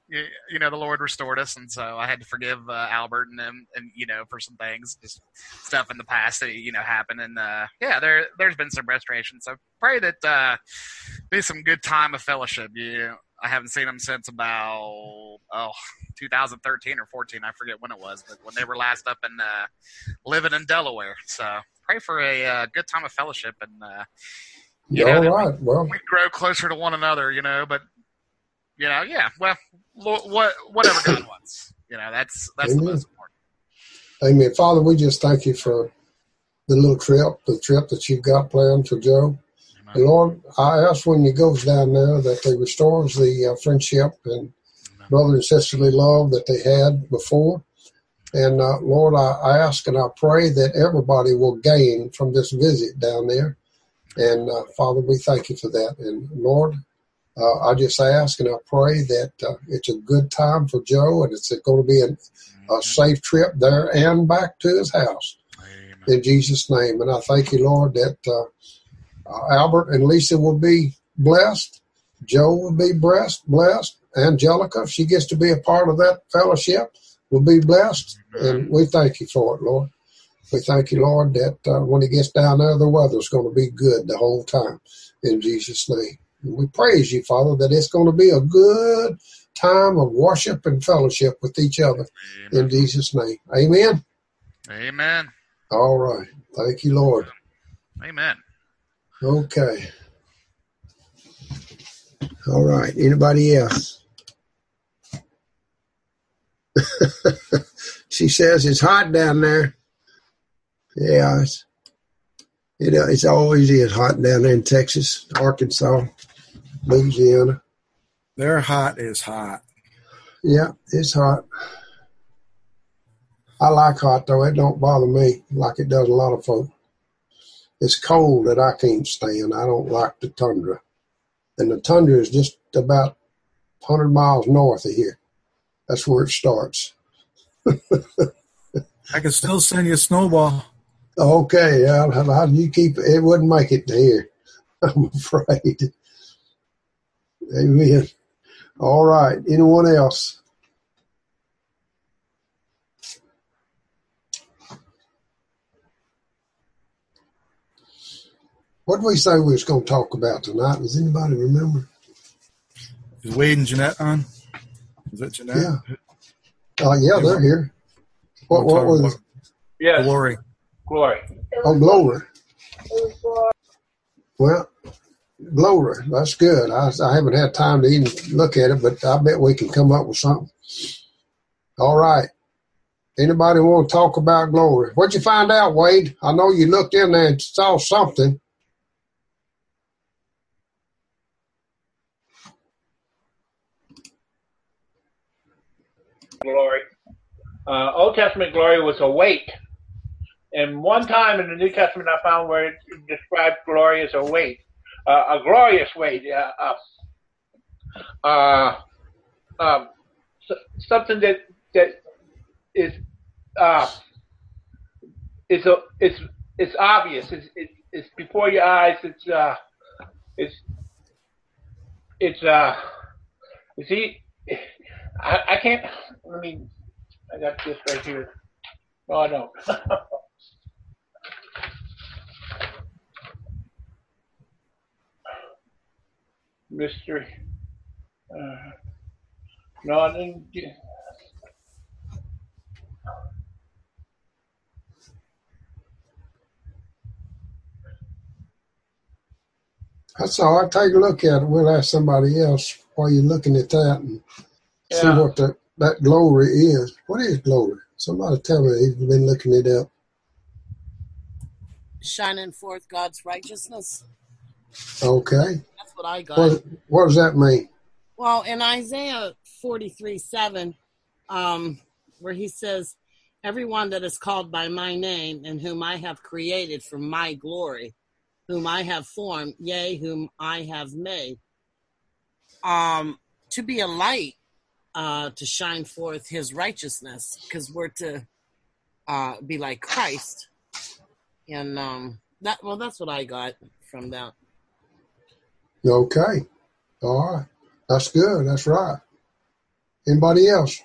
Speaker 3: you, you know, the Lord restored us, and so I had to forgive uh, Albert and them, and you know, for some things, just stuff in the past that you know happened, and uh, yeah, there there's been some restoration. So pray that uh, be some good time of fellowship. You know, I haven't seen them since about oh two thousand thirteen or fourteen, I forget when it was, but when they were last up and uh, living in Delaware. So pray for a uh, good time of fellowship, and uh, you
Speaker 1: All
Speaker 3: know,
Speaker 1: right.
Speaker 3: we,
Speaker 1: Well,
Speaker 3: we grow closer to one another. You know, but. You know, yeah. Well, what whatever God wants. You know, that's that's
Speaker 1: Amen.
Speaker 3: the most important.
Speaker 1: Amen. Father, we just thank you for the little trip, the trip that you've got planned for Joe.
Speaker 3: Amen.
Speaker 1: And Lord, I ask when he goes down there that they restores the uh, friendship and
Speaker 3: Amen.
Speaker 1: brother and sisterly love that they had before. And uh, Lord, I, I ask and I pray that everybody will gain from this visit down there. And uh, Father, we thank you for that. And Lord, Uh, I just ask and I pray that uh, it's a good time for Joe and it's going to be a, a safe trip there and back to his house.
Speaker 3: Amen.
Speaker 1: In Jesus' name. And I thank you, Lord, that uh, uh, Albert and Lisa will be blessed. Joe will be blessed. blessed. Angelica, if she gets to be a part of that fellowship, will be blessed. And we thank you for it, Lord. We thank you, Lord, that uh, when he gets down there, the weather's going to be good the whole time. In Jesus' name. We praise you, Father, that it's going to be a good time of worship and fellowship with each other. Amen. In Jesus' name. Amen.
Speaker 3: Amen.
Speaker 1: All right. Thank you, Lord.
Speaker 3: Amen.
Speaker 1: Okay. All right. Anybody else? She says it's hot down there. Yeah, it's, it, it's always is hot down there in Texas, Arkansas, Louisiana.
Speaker 5: Their hot is hot.
Speaker 1: Yeah, it's hot. I like hot, though. It don't bother me like it does a lot of folk. It's cold that I can't stand. I don't like the tundra. And the tundra is just about one hundred miles north of here. That's where it starts.
Speaker 5: I can still send you a snowball.
Speaker 1: Okay, how, how do you keep it? It wouldn't make it to here, I'm afraid. Amen. All right. Anyone else? What did we say we was going to talk about tonight? Does anybody remember?
Speaker 5: Is Wade and Jeanette on? Is that Jeanette?
Speaker 1: Yeah. Uh, yeah, they're here. What, what was it?
Speaker 7: Yes.
Speaker 5: Glory.
Speaker 7: Glory.
Speaker 1: Oh, glory. Well, glory. That's good. I, I haven't had time to even look at it, but I bet we can come up with something. All right. Anybody want to talk about glory? What'd you find out, Wade? I know you looked in there and saw something.
Speaker 7: Glory. Uh, Old Testament glory was a weight. And one time in the New Testament I found where it described glory as a weight. Uh, a glorious weight. Uh, uh, uh, um, so, something that that is uh, it's a it's it's obvious. It's it's, it's before your eyes. It's uh, it's it's uh, you see, I, I can't. Let me. I got this right here. No, I don't. Mystery. Uh, no, I didn't get.
Speaker 1: That's all right. Take a look at it. We'll ask somebody else while you're looking at that and
Speaker 7: Yeah.
Speaker 1: see what the, that glory is. What is glory? Somebody tell me. He's been looking it up.
Speaker 8: Shining forth God's righteousness.
Speaker 1: Okay.
Speaker 8: That's what I got.
Speaker 1: What, what does that mean?
Speaker 8: Well, in Isaiah forty-three seven, um, where he says, everyone that is called by my name and whom I have created for my glory, whom I have formed, yea, whom I have made, um, to be a light, uh, to shine forth his righteousness, because we're to uh, be like Christ. And um, that well, that's what I got from that.
Speaker 1: Okay. All right. That's good. That's right. Anybody else?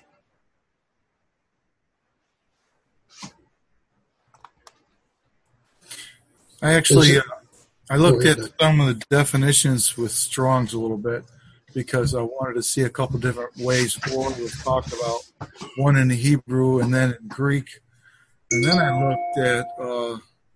Speaker 5: I actually,
Speaker 1: Is
Speaker 5: uh,
Speaker 1: it-
Speaker 5: I looked
Speaker 1: Go
Speaker 5: at
Speaker 1: ahead.
Speaker 5: some of the definitions with Strong's a little bit because I wanted to see a couple different ways Lord was talked about, one in the Hebrew and then in Greek. And then I looked at uh,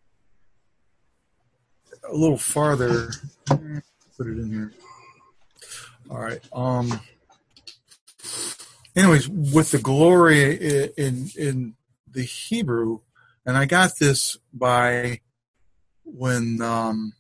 Speaker 5: a little farther. Put it in here. All right. Um. Anyways, with the glory i- in in the Hebrew, and I got this by when um,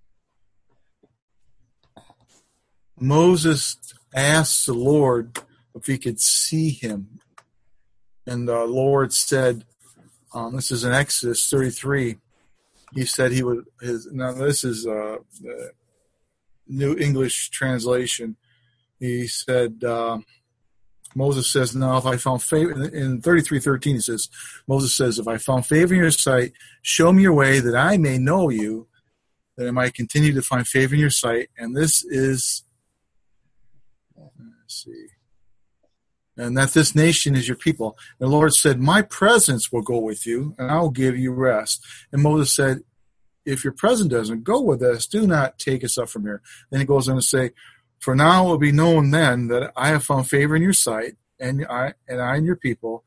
Speaker 5: Moses asked the Lord if he could see him, and the Lord said, um, "This is in Exodus thirty-three." He said he would. His now this is uh, the New English translation. He said. Uh, Moses says, "Now, if I found favor," in thirty-three thirteen, he says, Moses says, "If I found favor in your sight, show me your way that I may know you, that I might continue to find favor in your sight." And this is, let's see, and that this nation is your people. And the Lord said, "My presence will go with you, and I will give you rest." And Moses said, "If your presence doesn't go with us, do not take us up from here." Then he goes on to say, "For now it will be known then that I have found favor in your sight, and I and I and your people.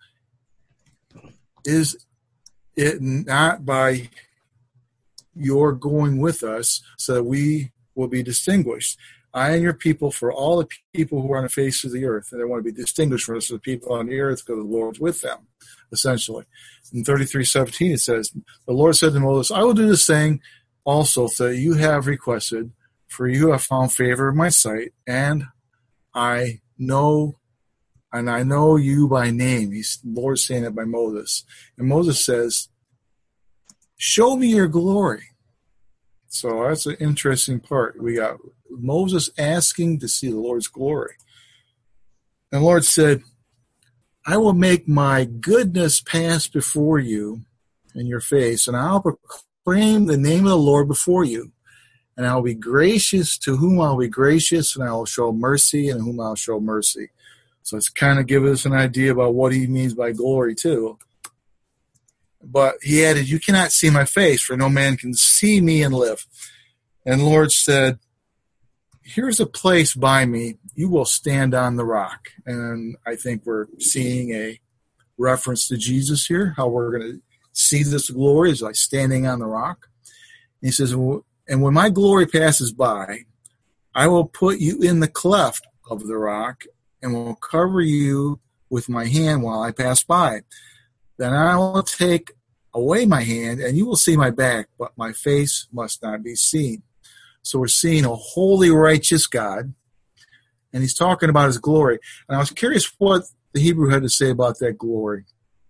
Speaker 5: Is it not by your going with us, so that we will be distinguished? I and your people, for all the people who are on the face of the earth, and they want to be distinguished from us, the people on the earth, because the Lord's with them." Essentially, in thirty-three seventeen it says, "The Lord said to Moses, I will do this thing also that you have requested. For you have found favor in my sight, and I know, and I know you by name." He's the Lord saying it by Moses, and Moses says, "Show me your glory." So that's an interesting part. We got Moses asking to see the Lord's glory, and the Lord said, "I will make my goodness pass before you in your face, and I'll proclaim the name of the Lord before you. And I will be gracious to whom I will be gracious, and I will show mercy and whom I will show mercy." So it's kind of give us an idea about what he means by glory too. But he added, "You cannot see my face, for no man can see me and live." And the Lord said, "Here's a place by me. You will stand on the rock." And I think we're seeing a reference to Jesus here, how we're going to see this glory is like standing on the rock. And he says, "And when my glory passes by, I will put you in the cleft of the rock and will cover you with my hand while I pass by. Then I will take away my hand, and you will see my back, but my face must not be seen." So we're seeing a holy, righteous God, and he's talking about his glory. And I was curious what the Hebrew had to say about that glory.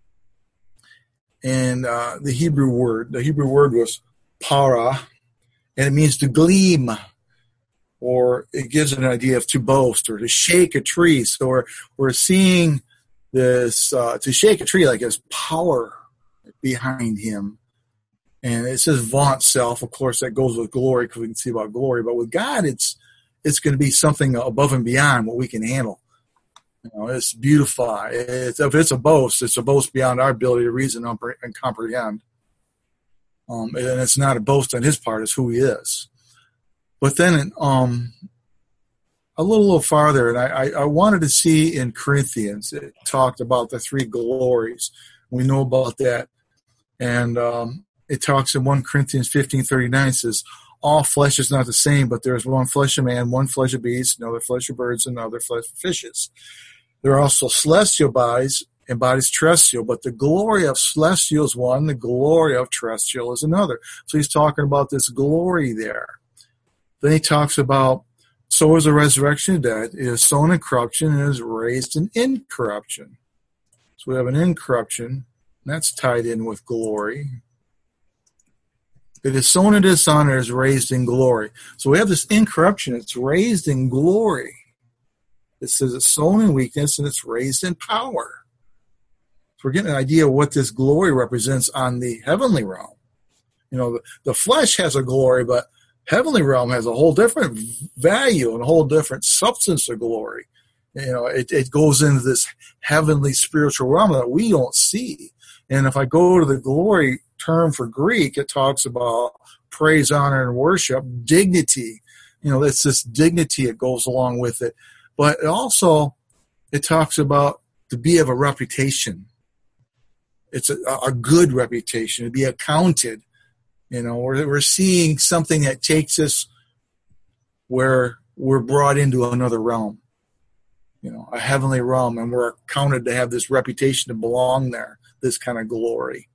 Speaker 5: And uh, the Hebrew word, the Hebrew word was para, and it means to gleam, or it gives an idea of to boast or to shake a tree. So we're, we're seeing this, uh, to shake a tree like there's power behind him. And it says vaunt self. Of course, that goes with glory because we can see about glory. But with God, it's it's going to be something above and beyond what we can handle. You know, it's beautify. It's, if it's a boast, it's a boast beyond our ability to reason and comprehend. Um, and it's not a boast on his part; it's who he is. But then, um, a little, little farther, and I, I, I wanted to see in Corinthians, it talked about the three glories. We know about that, and um, it talks in First Corinthians fifteen thirty-nine. It says, "All flesh is not the same, but there is one flesh of man, one flesh of beasts, another flesh of birds, and another flesh of fishes. There are also celestial bodies and bodies terrestrial, but the glory of celestial is one, the glory of terrestrial is another." So he's talking about this glory there. Then he talks about, "So is the resurrection of the dead. It is sown in corruption and is raised in incorruption." So we have an incorruption, and that's tied in with glory. "It is sown in dishonor, is raised in glory." So we have this incorruption, it's raised in glory. It says it's sown in weakness and it's raised in power. So we're getting an idea of what this glory represents on the heavenly realm. You know, the, the flesh has a glory, but heavenly realm has a whole different value and a whole different substance of glory. You know, it, it goes into this heavenly spiritual realm that we don't see. And if I go to the glory term for Greek, it talks about praise, honor, and worship, dignity. You know, it's this dignity that goes along with it. But it also, it talks about to be of a reputation. It's a, a good reputation, to be accounted. You know, we're, we're seeing something that takes us where we're brought into another realm, you know, a heavenly realm, and we're accounted to have this reputation to belong there, this kind of glory.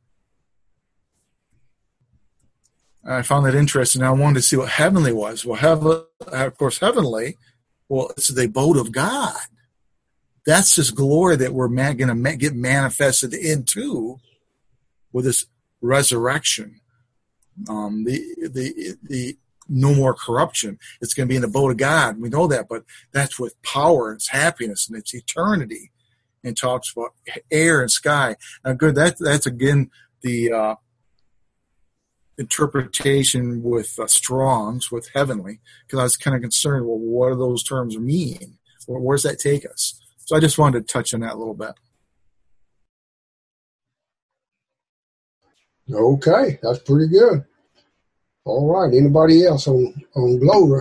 Speaker 5: I found that interesting. I wanted to see what heavenly was. Well, heaven, of course, heavenly, well, it's the abode of God. That's this glory that we're going to ma- get manifested into with this resurrection. Um, the the the no more corruption. It's going to be in the abode of God. We know that, but that's with power. It's happiness and it's eternity. And talks about air and sky. Now, good. That that's again the uh, interpretation with uh, Strong's with heavenly, because I was kind of concerned. Well, what do those terms mean? Where, where does that take us? So I just wanted to touch on that a little bit.
Speaker 1: Okay, that's pretty good. All right, anybody else on, on glory?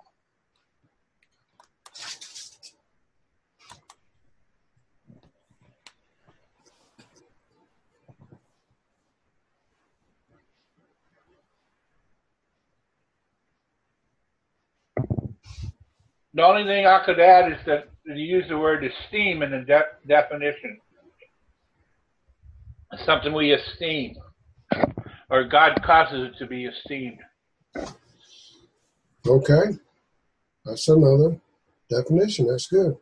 Speaker 7: The only thing I could add is that you use the word esteem in the de- definition. It's something we esteem, or God causes it to be esteemed.
Speaker 1: Okay, that's another definition. That's good.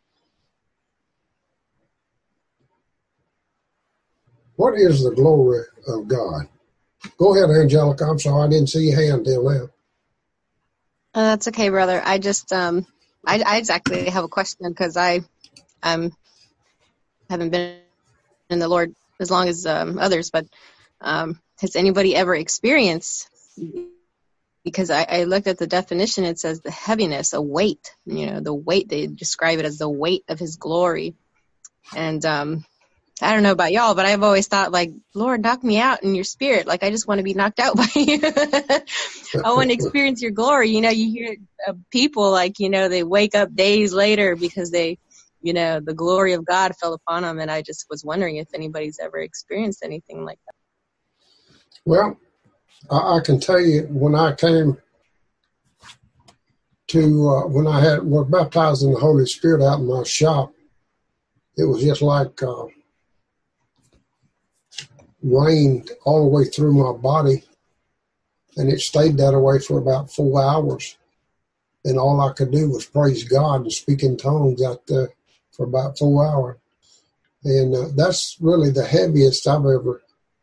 Speaker 1: What is the glory of God? Go ahead, Angelica. I'm sorry, I didn't see your hand till now.
Speaker 6: Uh, that's okay, brother. I just, um, I, I exactly have a question because I, um, haven't been in the Lord as long as um, others, but um, has anybody ever experienced? Because I, I looked at the definition, it says the heaviness, a weight. You know, the weight. They describe it as the weight of His glory, and um, I don't know about y'all, but I've always thought, like, Lord, knock me out in your spirit. Like, I just want to be knocked out by you. I want to experience your glory. You know, you hear uh, people, like, you know, they wake up days later because they, you know, the glory of God fell upon them. And I just was wondering if anybody's ever experienced anything like that.
Speaker 1: Well, I, I can tell you when I came to, uh, when I had was baptized in the Holy Spirit out in my shop, it was just like, uh, rained all the way through my body, and it stayed that way for about four hours. And all I could do was praise God and speak in tongues out there for about four hours. And uh, that's really the heaviest I've ever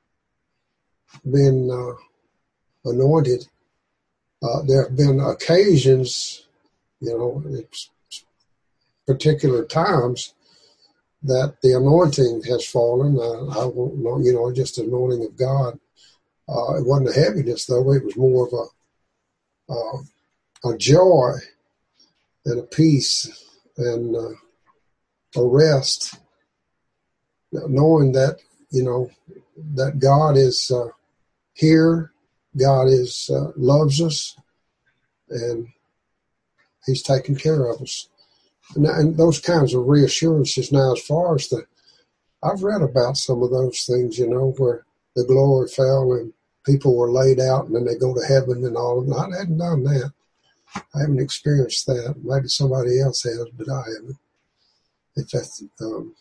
Speaker 1: been uh, anointed. Uh, there have been occasions, you know, it's particular times that the anointing has fallen. I, I won't know, you know, just the anointing of God. Uh, it wasn't a heaviness, though. It was more of a uh, a joy and a peace and uh, a rest, knowing that, you know, that God is uh, here, God is uh, loves us, and He's taking care of us. And, and those kinds of reassurances. Now, as far as the, I've read about some of those things, you know, where the glory fell and people were laid out and then they go to heaven and all of that. I hadn't done that. I haven't experienced that. Maybe somebody else has, but I haven't. If that's, um,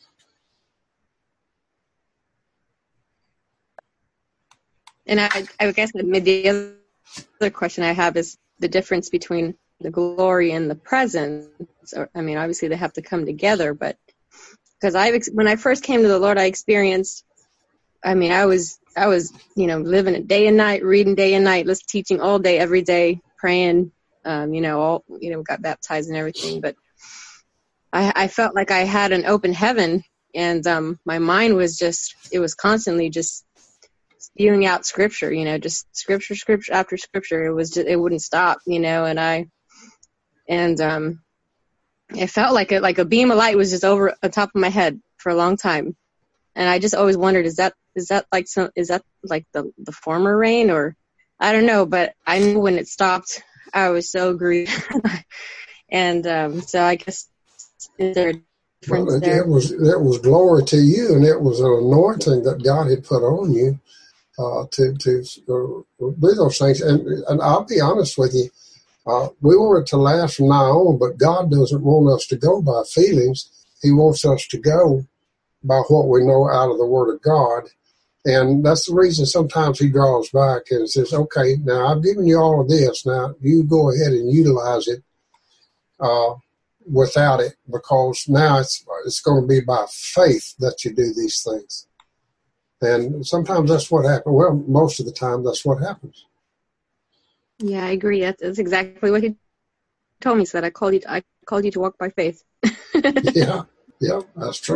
Speaker 6: And I, I guess the other question I have is the difference between the glory and the presence. Or, I mean, obviously they have to come together, but because I, when I first came to the Lord, I experienced, I mean, I was, I was, you know, living it day and night, reading day and night, listening, teaching all day, every day, praying, um, you know, all, you know, got baptized and everything. But I, I felt like I had an open heaven, and um, my mind was just, it was constantly just spewing out scripture, you know, just scripture, scripture after scripture. It was just, it wouldn't stop, you know, and I, and um, it felt like a, like a beam of light was just over the top of my head for a long time. And I just always wondered, is that, is that like some, is that like the, the former rain, or I don't know, but I knew when it stopped, I was so grieved. And, um, so I guess, is there a difference
Speaker 1: well, it,
Speaker 6: there?
Speaker 1: it was, it was glory to you, and it was an anointing that God had put on you, uh, to, to uh, do those things. And, and I'll be honest with you, uh, we want it to last from now on, but God doesn't want us to go by feelings. He wants us to go by what we know out of the Word of God. And that's the reason sometimes he draws back and says, okay, now I've given you all of this. Now you go ahead and utilize it uh, without it, because now it's, it's going to be by faith that you do these things. And sometimes that's what happens. Well, most of the time that's what happens.
Speaker 6: Yeah, I agree. That's, that's exactly what he told me. He said, I called you to, I called you to walk by faith.
Speaker 1: yeah, yeah, that's true.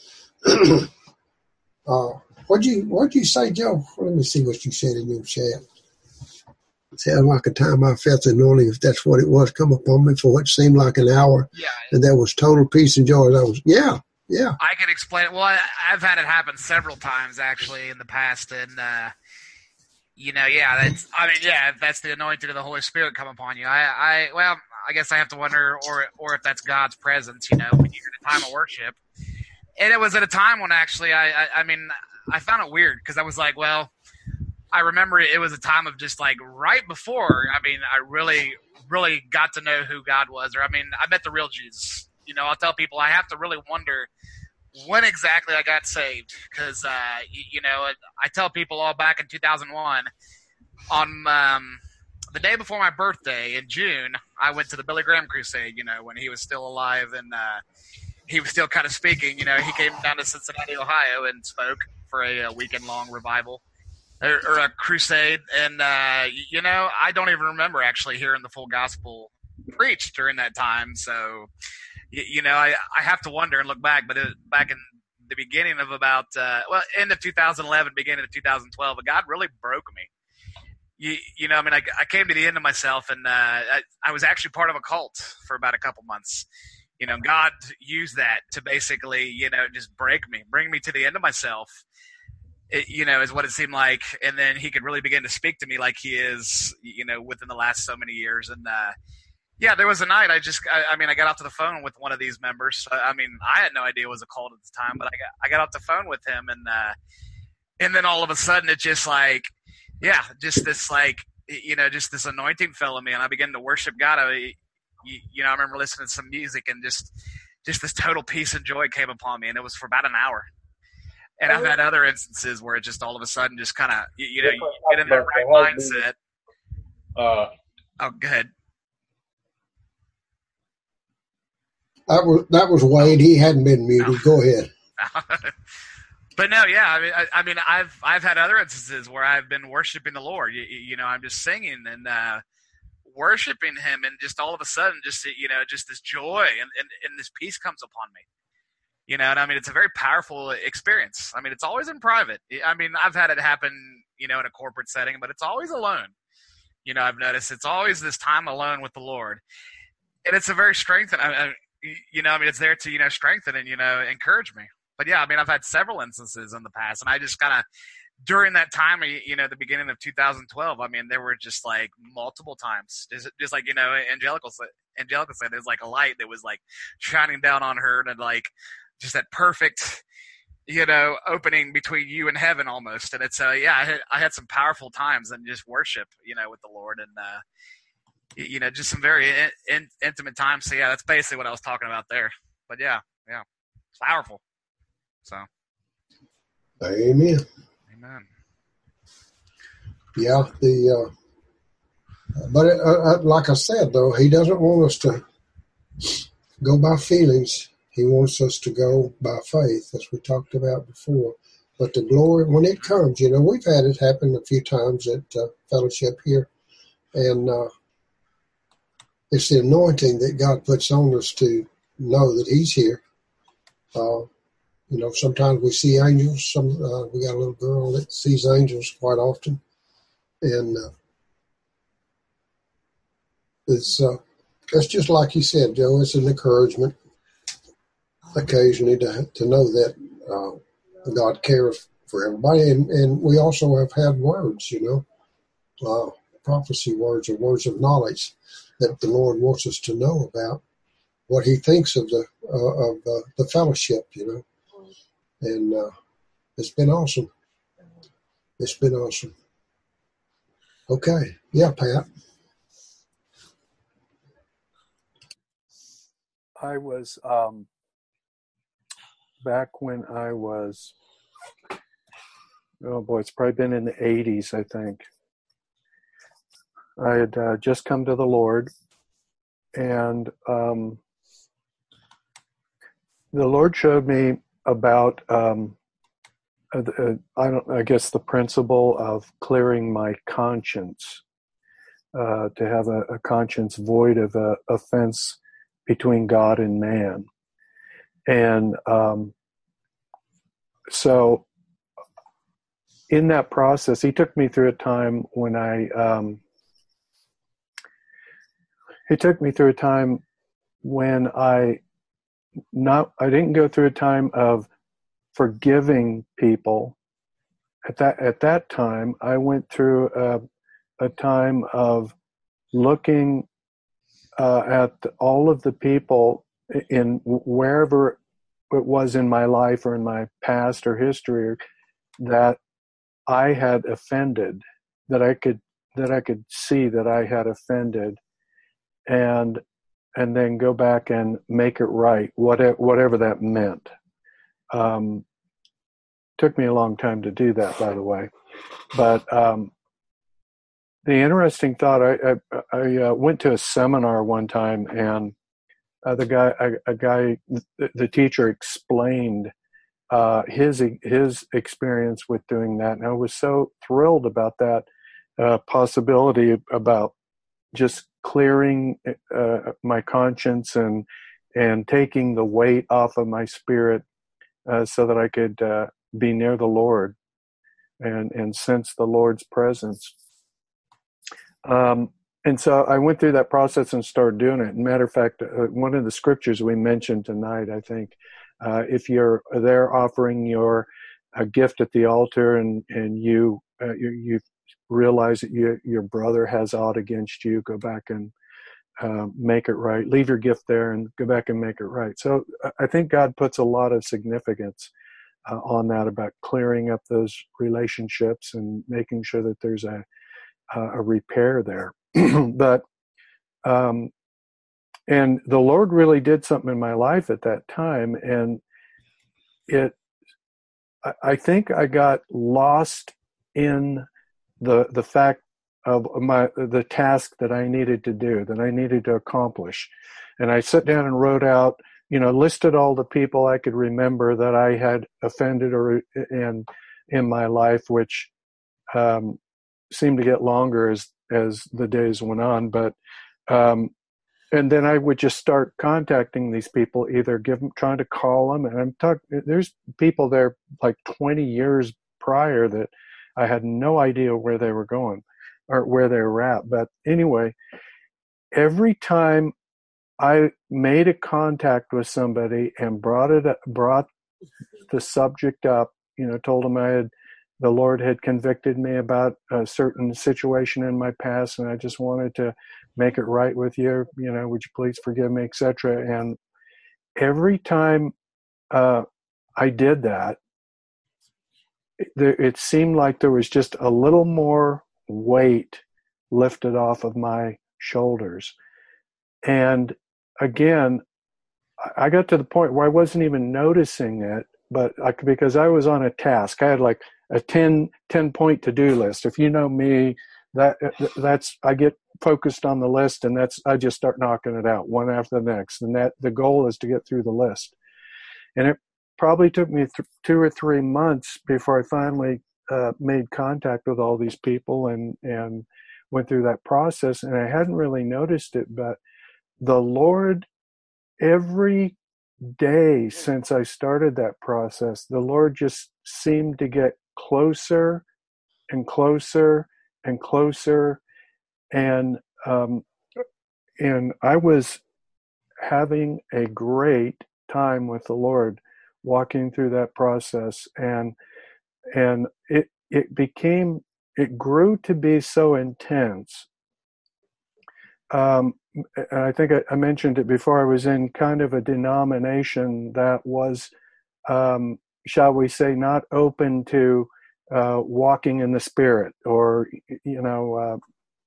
Speaker 1: uh, what'd you What'd you say, Joe? Let me see what you said in your chat. It sounded like a time I felt the anointing, if that's what it was, come upon me for what seemed like an hour.
Speaker 3: Yeah.
Speaker 1: And there was total peace and joy. That was, yeah, yeah.
Speaker 3: I can explain it. Well, I, I've had it happen several times actually in the past, and uh, you know, yeah, that's. I mean, yeah, if that's the anointing of the Holy Spirit come upon you. I, I, well, I guess I have to wonder, or or if that's God's presence. You know, when you're in a time of worship. And it was at a time when actually, I, I, I mean, I found it weird because I was like, well, I remember it was a time of just like right before, I mean, I really, really got to know who God was. Or, I mean, I met the real Jesus. You know, I'll tell people I have to really wonder when exactly I got saved. Because, uh, you, you know, I tell people all back in two thousand one, on um, the day before my birthday in June, I went to the Billy Graham Crusade, you know, when he was still alive and uh, he was still kind of speaking. You know, he came down to Cincinnati, Ohio and spoke for a, a weekend-long revival. Or, or a crusade, and uh, you know, I don't even remember actually hearing the full gospel preached during that time. So, you, you know, I, I have to wonder and look back. But it, back in the beginning of about uh, well, end of two thousand eleven, beginning of two thousand twelve, God really broke me. You, you know, I mean, I, I came to the end of myself, and uh, I, I was actually part of a cult for about a couple months. You know, God used that to basically, you know, just break me, bring me to the end of myself. It, you know, is what it seemed like. And then he could really begin to speak to me like he is, you know, within the last so many years. And, uh, yeah, there was a night I just, I, I mean, I got off the phone with one of these members. I mean, I had no idea it was a cult at the time, but I got, I got off the phone with him and, uh, and then all of a sudden it just like, yeah, just this like, you know, just this anointing fell on me and I began to worship God. I, you, you know, I remember listening to some music and just, just this total peace and joy came upon me. And it was for about an hour. And I've had other instances where it just all of a sudden just kind of, you, you know, you get in that right mindset.
Speaker 7: Uh,
Speaker 3: oh, go ahead.
Speaker 1: That was that was Wade. He hadn't been muted. No. Go ahead.
Speaker 3: But no, yeah, I mean, I, I mean, I've I've had other instances where I've been worshiping the Lord. You, you know, I'm just singing and uh, worshiping Him, and just all of a sudden, just you know, just this joy and, and, and this peace comes upon me. You know, and I mean, it's a very powerful experience. I mean, it's always in private. I mean, I've had it happen, you know, in a corporate setting, but it's always alone. You know, I've noticed it's always this time alone with the Lord. And it's a very strengthening, I mean, you know, I mean, it's there to, you know, strengthen and, you know, encourage me. But yeah, I mean, I've had several instances in the past, and I just kind of, during that time, you know, the beginning of two thousand twelve, I mean, there were just like multiple times, just, just like, you know, Angelica said, Angelica said, there's like a light that was like shining down on her and like, just that perfect, you know, opening between you and heaven almost. And it's, uh, yeah, I had, I had some powerful times and just worship, you know, with the Lord and, uh, you know, just some very in, in, intimate times. So yeah, that's basically what I was talking about there. But yeah, yeah, it's powerful. So.
Speaker 1: Amen.
Speaker 3: Amen.
Speaker 1: Yeah. The, uh, but it, uh, like I said, though, he doesn't want us to go by feelings. He wants us to go by faith, as we talked about before. But the glory, when it comes, you know, we've had it happen a few times at uh, fellowship here. And uh, it's the anointing that God puts on us to know that He's here. Uh, you know, sometimes we see angels. Some uh, we got a little girl that sees angels quite often. And uh, it's uh, It's just like you said, Joe. It's an encouragement occasionally to to know that uh, God cares for everybody, and, and we also have had words, you know, uh, prophecy words or words of knowledge that the Lord wants us to know about what He thinks of the uh, of uh, the fellowship, you know, and uh, it's been awesome. It's been awesome. Okay, yeah, Pat.
Speaker 9: I was um, back when I was, oh boy, it's probably been in the eighties, I think. I had uh, just come to the Lord, and um, the Lord showed me about, um, uh, uh, I don't, I guess, the principle of clearing my conscience, uh, to have a, a conscience void of a offense between God and man. And um, so in that process, he took me through a time when I, um, he took me through a time when I not, I didn't go through a time of forgiving people. At that, at that time, I went through a, a time of looking uh, at all of the people in wherever it was in my life or in my past or history that I had offended, that I could that I could see that I had offended, and and then go back and make it right, whatever whatever that meant. Um, took me a long time to do that, by the way, but um, the interesting thought, I I, I uh, went to a seminar one time, and uh, the guy a, a guy the, the teacher explained uh, his his experience with doing that, and I was so thrilled about that uh, possibility about just clearing uh, my conscience and and taking the weight off of my spirit, uh, so that I could uh, be near the Lord and and sense the Lord's presence. Um, and so I went through that process and started doing it. Matter of fact, uh, one of the scriptures we mentioned tonight, I think, uh, if you're there offering your a gift at the altar and and you uh, you, you realize that you, your brother has aught against you, go back and uh, make it right. Leave your gift there and go back and make it right. So I think God puts a lot of significance uh, on that, about clearing up those relationships and making sure that there's a a repair there. But um, and the Lord really did something in my life at that time, and it I think I got lost in the the fact of my the task that I needed to do, that I needed to accomplish. And I sat down and wrote out, you know, listed all the people I could remember that I had offended or in in my life, which um, seemed to get longer as as the days went on. But um, and then I would just start contacting these people, either give them, trying to call them, and I'm talking. There's people there like twenty years prior that I had no idea where they were going or where they were at. But anyway, every time I made a contact with somebody and brought it brought the subject up, you know, told them I had the Lord had convicted me about a certain situation in my past, and I just wanted to make it right with you. You know, would you please forgive me, et cetera. And every time uh, I did that, it, it seemed like there was just a little more weight lifted off of my shoulders. And again, I got to the point where I wasn't even noticing it, but I, because I was on a task. I had like a ten, ten point to-do list. If you know me, that that's I get focused on the list, and that's I just start knocking it out one after the next. And that the goal is to get through the list. And it probably took me th- two or three months before I finally uh, made contact with all these people and and went through that process. And I hadn't really noticed it, but the Lord, every day since I started that process, the Lord just seemed to get closer and closer and closer. And um, and I was having a great time with the Lord, walking through that process, and and it it became it grew to be so intense. Um, and I think I, I mentioned it before. I was in kind of a denomination that was, um, shall we say, not open to uh, walking in the Spirit, or you know, uh,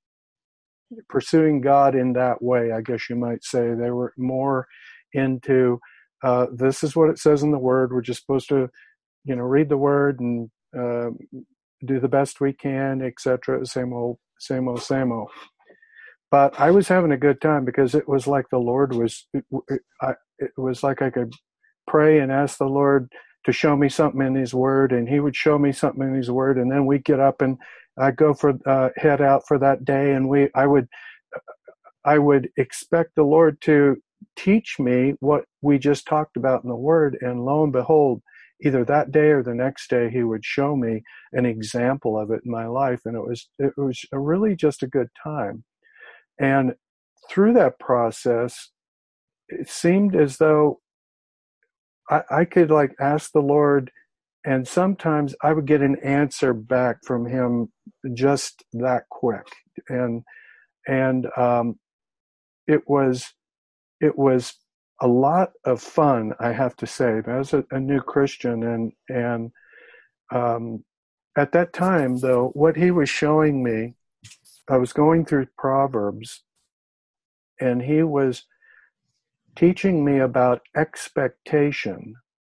Speaker 9: pursuing God in that way. I guess you might say they were more into uh, this is what it says in the Word. We're just supposed to, you know, read the Word and uh, do the best we can, et cetera. Same old, same old, same old. But I was having a good time because it was like the Lord was, it, it, I, it was like I could pray and ask the Lord to show me something in His Word, and He would show me something in His Word, and then we'd get up and I'd go for, uh, head out for that day, and we, I would, I would expect the Lord to teach me what we just talked about in the Word, and lo and behold, either that day or the next day, He would show me an example of it in my life, and it was, it was a really just a good time. And through that process, it seemed as though I, I could like ask the Lord, and sometimes I would get an answer back from Him just that quick. And and um, it was it was a lot of fun, I have to say. I was a, a new Christian, and and um, at that time, though, what He was showing me, I was going through Proverbs, and He was teaching me about expectation.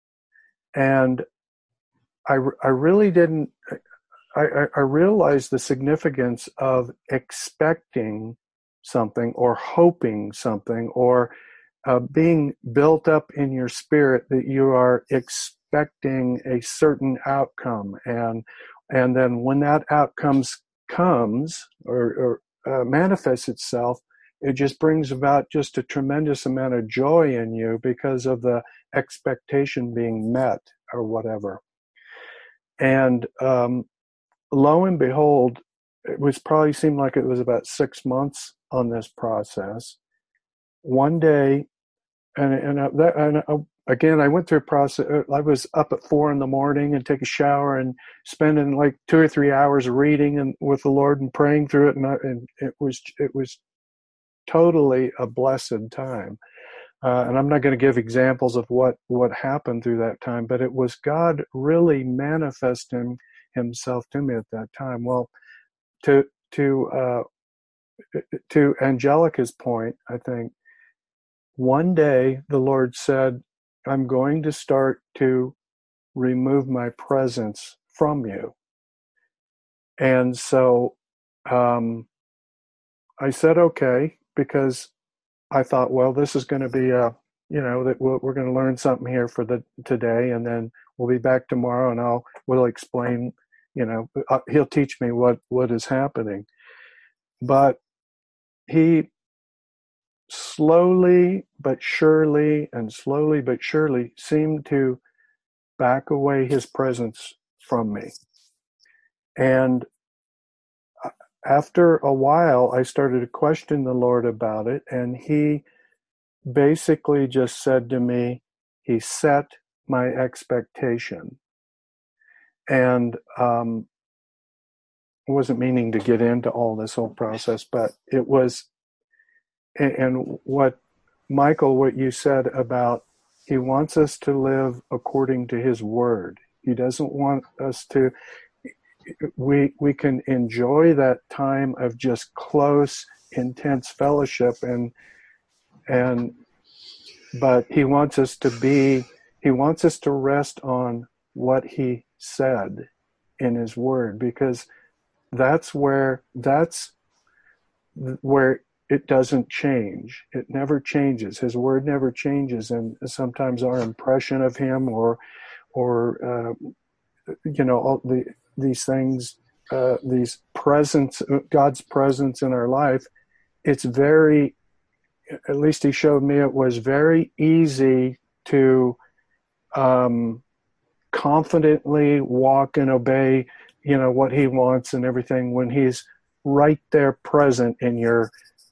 Speaker 9: And I, I really didn't, I, I realized the significance of expecting something, or hoping something, or uh, being built up in your spirit that you are expecting a certain outcome. And and then when that outcome comes or, or uh, manifests itself, it just brings about just a tremendous amount of joy in you because of the expectation being met or whatever. And um, lo and behold, it was probably seemed like it was about six months on this process. One day, and and, uh, that, and uh, again, I went through a process. I was up at four in the morning and take a shower and spending like two or three hours reading and with the Lord and praying through it, and, I, and it was it was totally a blessed time. Uh, and I'm not going to give examples of what, what happened through that time, but it was God really manifesting Himself to me at that time. Well, to to uh, to Angelica's point, I think one day the Lord said, "I'm going to start to remove my presence from you." And so um, I said, "Okay," because I thought, well, this is going to be a, you know, that we're, we're going to learn something here for the today, and then we'll be back tomorrow, and I'll we'll explain, you know, uh, He'll teach me what what is happening. But He slowly but surely, and slowly but surely, seemed to back away His presence from me. And after a while, I started to question the Lord about it, and He basically just said to me, He set my expectation. And um, I wasn't meaning to get into all this whole process, but it was, and, and what, Michael, what you said about He wants us to live according to His Word. He doesn't want us to, we we can enjoy that time of just close, intense fellowship, and and but He wants us to be, He wants us to rest on what He said in His Word, because that's where that's where it doesn't change. It never changes. His Word never changes, and sometimes our impression of Him, or or uh, you know, all the these things, uh, these presence, God's presence in our life, it's very, at least He showed me, it was very easy to um, confidently walk and obey, you know, what He wants and everything when He's right there present in your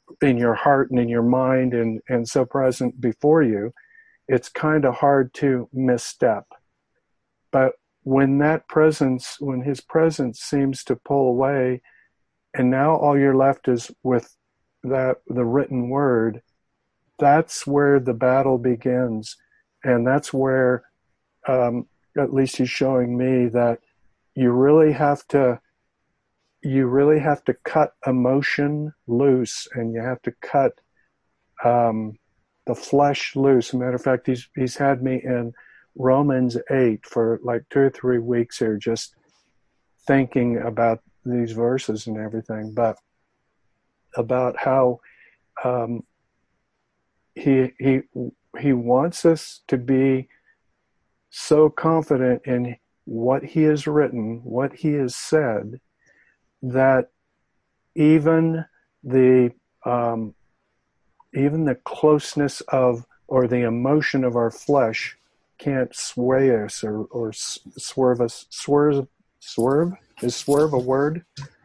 Speaker 9: in your heart and in your mind and, and so present before you, it's kind of hard to misstep. But when that presence, when his presence seems to pull away, and now all you're left is with that the written word, that's where the battle begins. And that's where, um, at least he's showing me that you really have to, you really have to cut emotion loose, and you have to cut um, the flesh loose. As a matter of fact, he's he's had me in Romans eight for like two or three weeks here, just thinking about these verses and everything, but about how um, he he he wants us to be so confident in what he has written, what he has said, that even the um, even the closeness of or the emotion of our flesh can't sway us or, or swerve us. Swerve, swerve is swerve a word?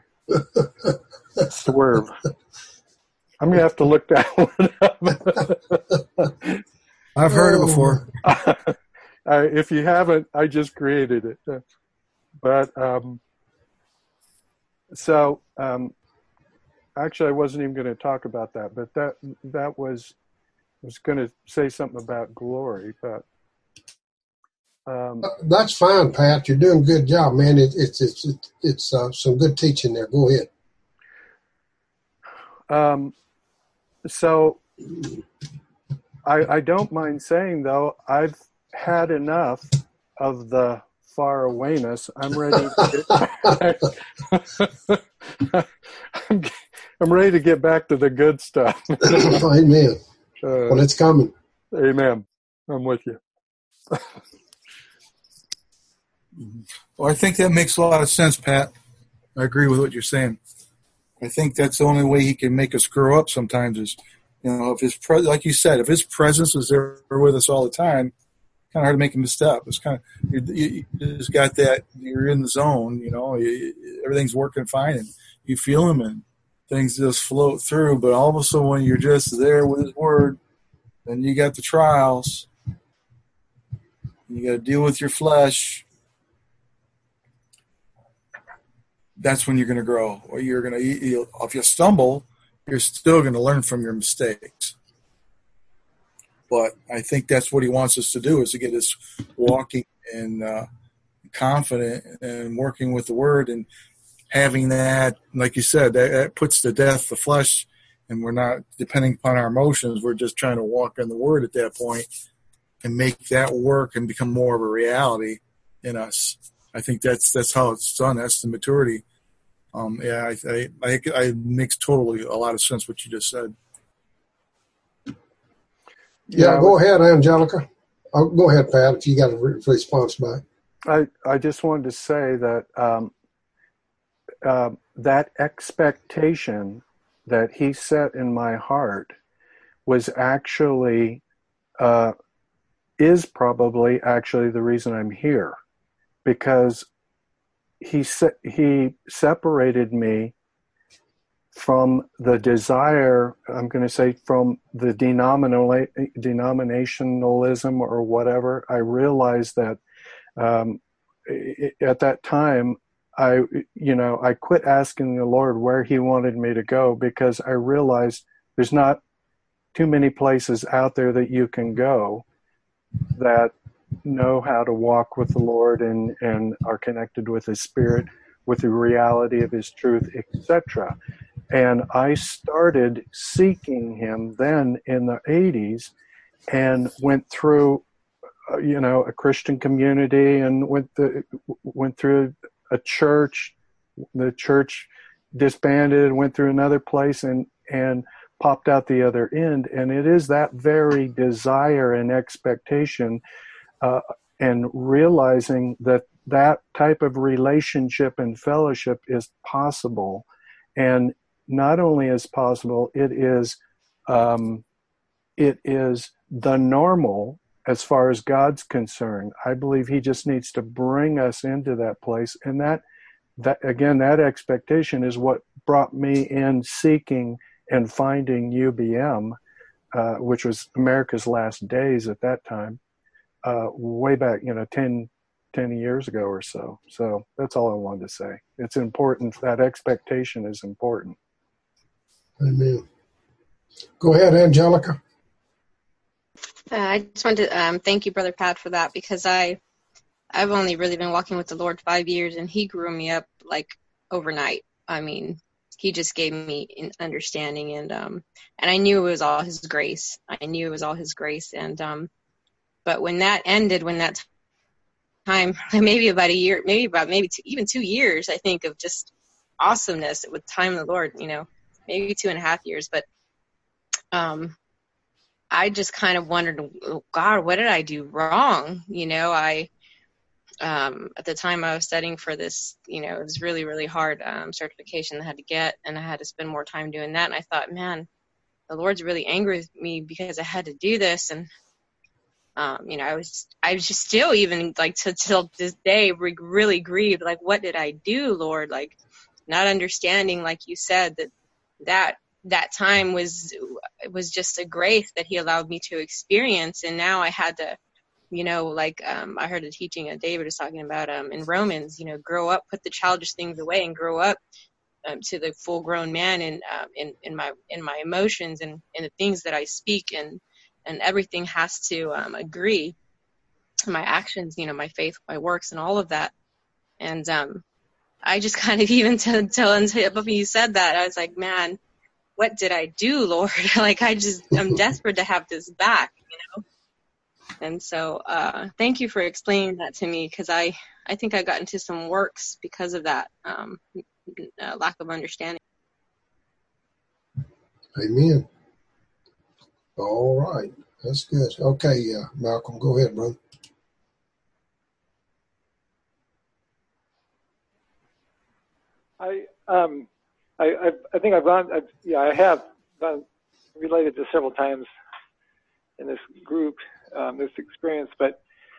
Speaker 9: Swerve. I'm gonna have to look that one up.
Speaker 5: I've heard it before.
Speaker 9: uh, if you haven't, I just created it. But um, so um, actually, I wasn't even going to talk about that. But that that was I was going to say something about glory, but. Um,
Speaker 1: That's fine, Pat. You're doing a good job, man. It, it's it's it's, it's uh, some good teaching there. Go ahead.
Speaker 9: Um, so I, I don't mind saying, though, I've had enough of the far awayness. I'm ready. To get, I'm, I'm ready to get back to the good stuff.
Speaker 1: Amen. Uh, well, it's coming.
Speaker 9: Amen. I'm with you.
Speaker 5: Well, I think that makes a lot of sense, Pat. I agree with what you're saying. I think that's the only way he can make us grow up sometimes is, you know, if his pre- like you said, if his presence is there with us all the time, kind of hard to make him misstep. It's kind of, you, you, you just got that, you're in the zone, you know, you, everything's working fine and you feel him and things just float through. But all of a sudden when you're just there with his word, then you got the trials. You got to deal with your flesh. That's when you're going to grow, or you're going to, if you stumble, you're still going to learn from your mistakes. But I think that's what he wants us to do, is to get us walking and uh, confident and working with the word and having that, like you said, that, that puts to death the flesh, and we're not depending upon our emotions. We're just trying to walk in the word at that point and make that work and become more of a reality in us. I think that's that's how it's done. That's the maturity. Um, yeah, I, I, I, I makes totally a lot of sense what you just said.
Speaker 1: Yeah, yeah go ahead, Angelica. Oh, go ahead, Pat, if you got a re- response back.
Speaker 9: I, I just wanted to say that um, uh, that expectation that he set in my heart was actually, uh, is probably actually the reason I'm here. Because he se- he separated me from the desire, I'm going to say from the denominal- denominationalism or whatever. I realized that um, at that time, I you know I quit asking the Lord where he wanted me to go, because I realized there's not too many places out there that you can go that know how to walk with the Lord and, and are connected with his spirit, with the reality of his truth, et cetera. And I started seeking him then in the eighties and went through, uh, you know, a Christian community and went, the, went through a church. The church disbanded, went through another place and, and popped out the other end. And it is that very desire and expectation Uh, and realizing that that type of relationship and fellowship is possible. And not only is possible, it is um, it is the normal as far as God's concerned. I believe he just needs to bring us into that place. And that, that again, that expectation is what brought me in seeking and finding U B M, uh, which was America's Last Days at that time, uh, way back, you know, ten, ten years ago or so. So that's all I wanted to say. It's important. That expectation is important.
Speaker 1: Amen. Go ahead, Angelica.
Speaker 6: Uh, I just wanted to um, thank you, Brother Pat, for that, because I, I've only really been walking with the Lord five years, and he grew me up like overnight. I mean, he just gave me an understanding, and um, and I knew it was all his grace. I knew it was all his grace, and um, but when that ended, when that time, maybe about a year, maybe about maybe two, even two years, I think, of just awesomeness with time in the Lord, you know, maybe two and a half years, but um, I just kind of wondered, oh, God, what did I do wrong? You know, I, um, at the time I was studying for this, you know, it was really, really hard um, certification I had to get, and I had to spend more time doing that. And I thought, man, the Lord's really angry with me because I had to do this. And, um, you know, I was, I was just still even like to till this day re- really grieved. Like, what did I do, Lord? Like, not understanding, like you said, that that that time was was just a grace that he allowed me to experience. And now I had to, you know, like um, I heard a teaching that David was talking about um, in Romans, you know, grow up, put the childish things away, and grow up um, to the full grown man in, um, in in my in my emotions and in the things that I speak, and and everything has to um, agree. My actions, you know, my faith, my works, and all of that. And um, I just kind of even till until you said that, I was like, man, what did I do, Lord? Like, I just, I'm desperate to have this back, you know? And so, uh, thank you for explaining that to me, because I, I think I got into some works because of that, um, uh, lack of understanding.
Speaker 1: Amen. All right. That's good. Okay, uh, Malcolm, go ahead, brother.
Speaker 10: I, um, I, I, I think I've gone, I've, yeah, I have been related to several times in this group, um, this experience, but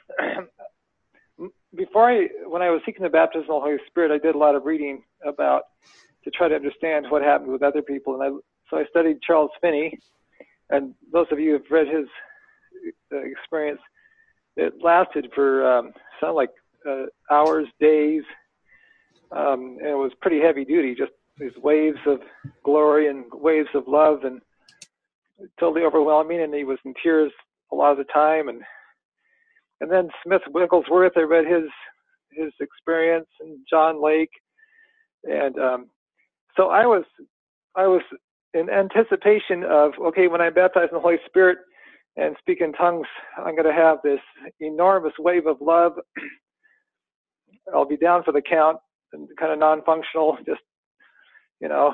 Speaker 10: before I, when I was seeking the baptism of the Holy Spirit, I did a lot of reading about, to try to understand what happened with other people. And I, so I studied Charles Finney, and those of you who have read his uh, experience, it lasted for, um, sounded like uh, hours, days, um, and it was pretty heavy duty, just these waves of glory and waves of love, and totally overwhelming. And he was in tears a lot of the time. And and then Smith Wigglesworth, I read his his experience, and John Lake, and um, so I was I was in anticipation of, okay, when I'm baptized in the Holy Spirit and speak in tongues, I'm going to have this enormous wave of love. I'll be down for the count and kind of non-functional, just, you know.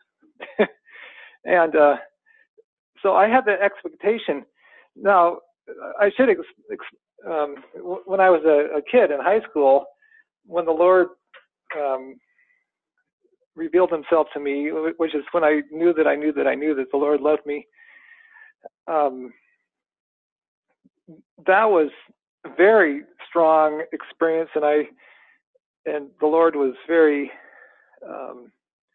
Speaker 10: and uh, so I had the expectation. Now, I should, ex- ex- um, w- when I was a, a kid in high school, when the Lord um, revealed himself to me, which is when I knew that I knew that I knew that the Lord loved me, um, that was a very strong experience, and I, and the Lord was very, um,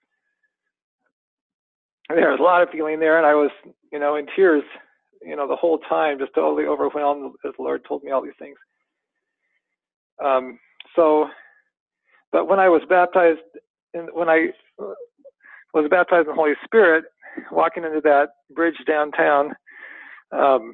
Speaker 10: there was a lot of feeling there, and I was, you know, in tears, you know, the whole time, just totally overwhelmed as the Lord told me all these things. Um, so, but when I was baptized, in, when I was baptized in the Holy Spirit, walking into that bridge downtown, um,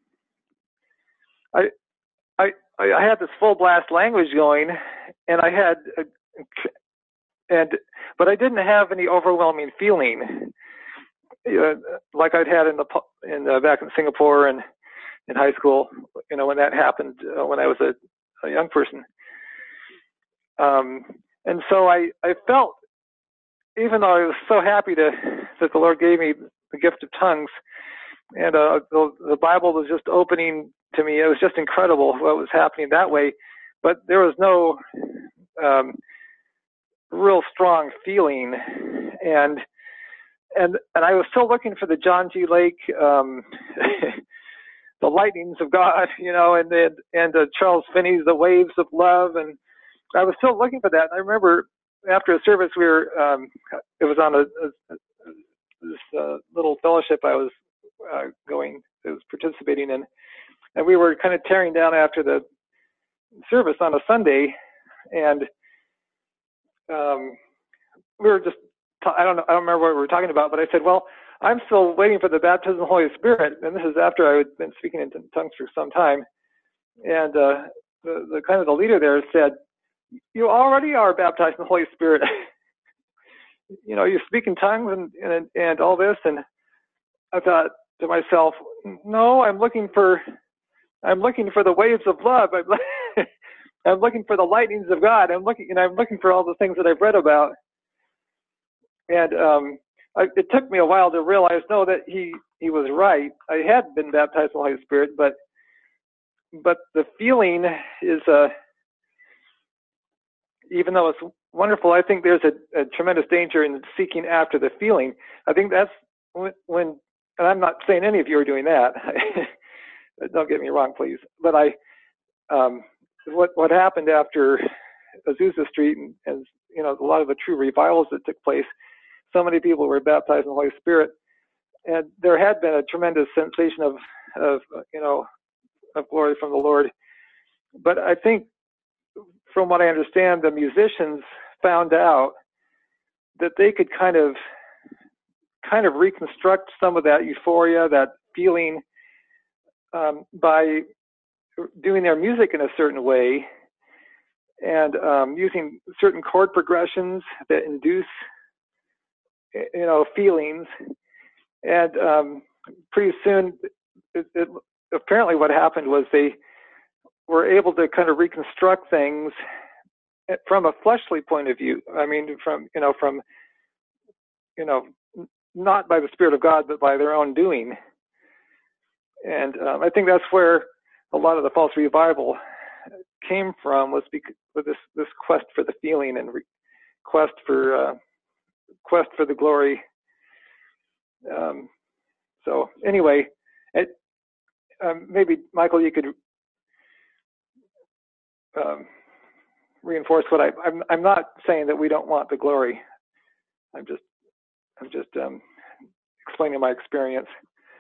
Speaker 10: I, I, I had this full blast language going, and I had, a, and, but I didn't have any overwhelming feeling, uh, like I'd had in the, in uh, back in Singapore and in high school, you know, when that happened, uh, when I was a, a young person. Um, and so I, I felt, even though I was so happy to, that the Lord gave me the gift of tongues, and uh, the, the Bible was just opening to me. It was just incredible what was happening that way. But there was no um, real strong feeling, and and and I was still looking for the John G. Lake, um, the lightnings of God, you know, and and, and uh, Charles Finney's The Waves of Love, and I was still looking for that. And I remember after a service, we were um, it was on a, a this uh, little fellowship I was uh, going, I was participating in, and we were kind of tearing down after the service on a Sunday, and um, we were just, I don't know, I don't remember what we were talking about, but I said, well, I'm still waiting for the baptism of the Holy Spirit, and this is after I had been speaking in tongues for some time, and uh, the, the kind of the leader there said, you already are baptized in the Holy Spirit. You know, you speak in tongues and, and and all this, and I thought to myself, no, I'm looking for, I'm looking for the waves of love. I'm, I'm looking for the lightnings of God. I'm looking, and I'm looking for all the things that I've read about. And um, I, it took me a while to realize, no, that he he was right. I had been baptized in the Holy Spirit, but but the feeling is a, uh, even though it's wonderful, I think there's a, a tremendous danger in seeking after the feeling. I think that's when, when, and I'm not saying any of you are doing that. Don't get me wrong, please. But I, um, what what happened after Azusa Street, and, and you know, a lot of the true revivals that took place, so many people were baptized in the Holy Spirit, and there had been a tremendous sensation of, of you know, of glory from the Lord. But I think, from what I understand, the musicians found out that they could kind of kind of reconstruct some of that euphoria, that feeling, um, by doing their music in a certain way and um, using certain chord progressions that induce, you know, feelings. And um, pretty soon, it, it, apparently what happened was they were able to kind of reconstruct things from a fleshly point of view. I mean, from, you know, from, you know, not by the Spirit of God, but by their own doing. And um, I think that's where a lot of the false revival came from, was because with this, this quest for the feeling and re- quest for, uh, quest for the glory. Um, so anyway, it, um, maybe Michael, you could Um, reinforce what I, I'm. I'm not saying that we don't want the glory. I'm just, I'm just um, explaining my experience.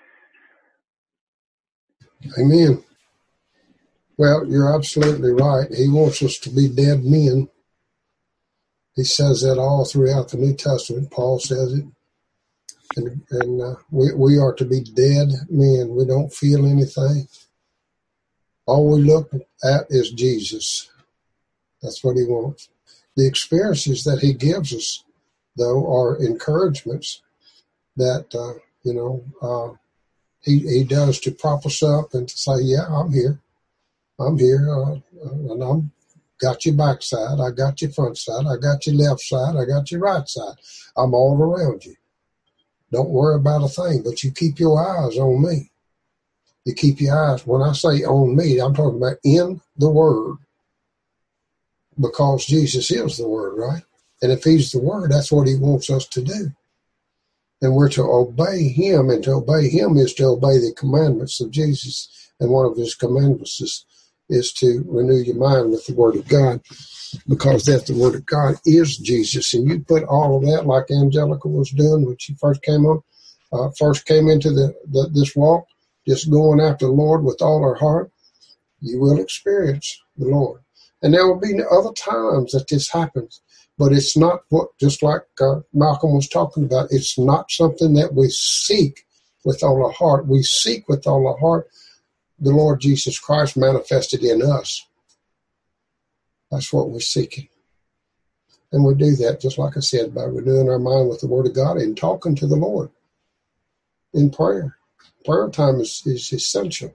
Speaker 1: Amen. Well, you're absolutely right. He wants us to be dead men. He says that all throughout the New Testament. Paul says it, and, and uh, we we are to be dead men. We don't feel anything. All we look at is Jesus. That's what he wants. The experiences that he gives us, though, are encouragements that, uh, you know, uh, he, he does to prop us up and to say, yeah, I'm here. I'm here. Uh, and I'm got your backside. I got your front side. I got your left side. I got your right side. I'm all around you. Don't worry about a thing, but you keep your eyes on me. You keep your eyes. When I say on me, I'm talking about in the Word, because Jesus is the Word, right? And if he's the Word, that's what he wants us to do. And we're to obey him, and to obey him is to obey the commandments of Jesus. And one of his commandments is, is to renew your mind with the Word of God, because that the Word of God is Jesus. And you put all of that, like Angelica was doing when she first came on, uh, first came into the, the this walk, just going after the Lord with all her heart, you will experience the Lord. And there will be other times that this happens, but it's not what, just like uh, Malcolm was talking about, it's not something that we seek with all our heart. We seek with all our heart the Lord Jesus Christ manifested in us. That's what we're seeking. And we do that, just like I said, by renewing our mind with the Word of God and talking to the Lord in prayer. Prayer time is, is essential.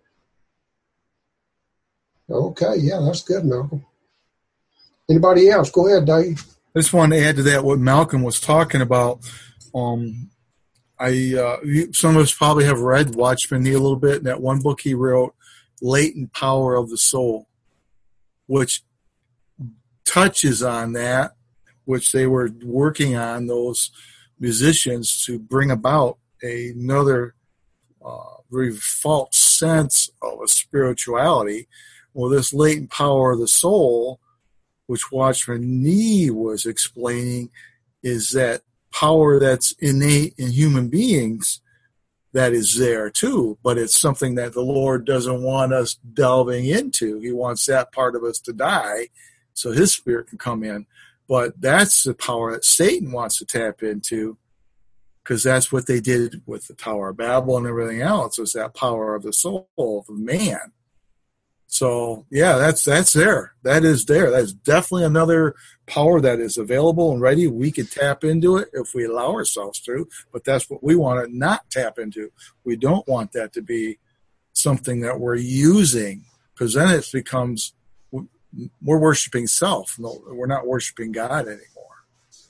Speaker 1: Okay, yeah, that's good, Malcolm. Anybody else? Go ahead, Dave.
Speaker 5: I just want to add to that what Malcolm was talking about. Um, I uh, some of us probably have read Watchman Nee a little bit. In that one book he wrote, Latent Power of the Soul, which touches on that, which they were working on, those musicians, to bring about another uh, very false sense of a spirituality. Well, this latent power of the soul, which Watchman Nee was explaining, is that power that's innate in human beings that is there too, but it's something that the Lord doesn't want us delving into. He wants that part of us to die so his spirit can come in. But that's the power that Satan wants to tap into, because that's what they did with the Tower of Babel and everything else, was that power of the soul of man. So, yeah, that's that's there. That is there. That's definitely another power that is available and ready. We could tap into it if we allow ourselves to, but that's what we want to not tap into. We don't want that to be something that we're using, because then it becomes, we're worshiping self. No, we're not worshiping God anymore.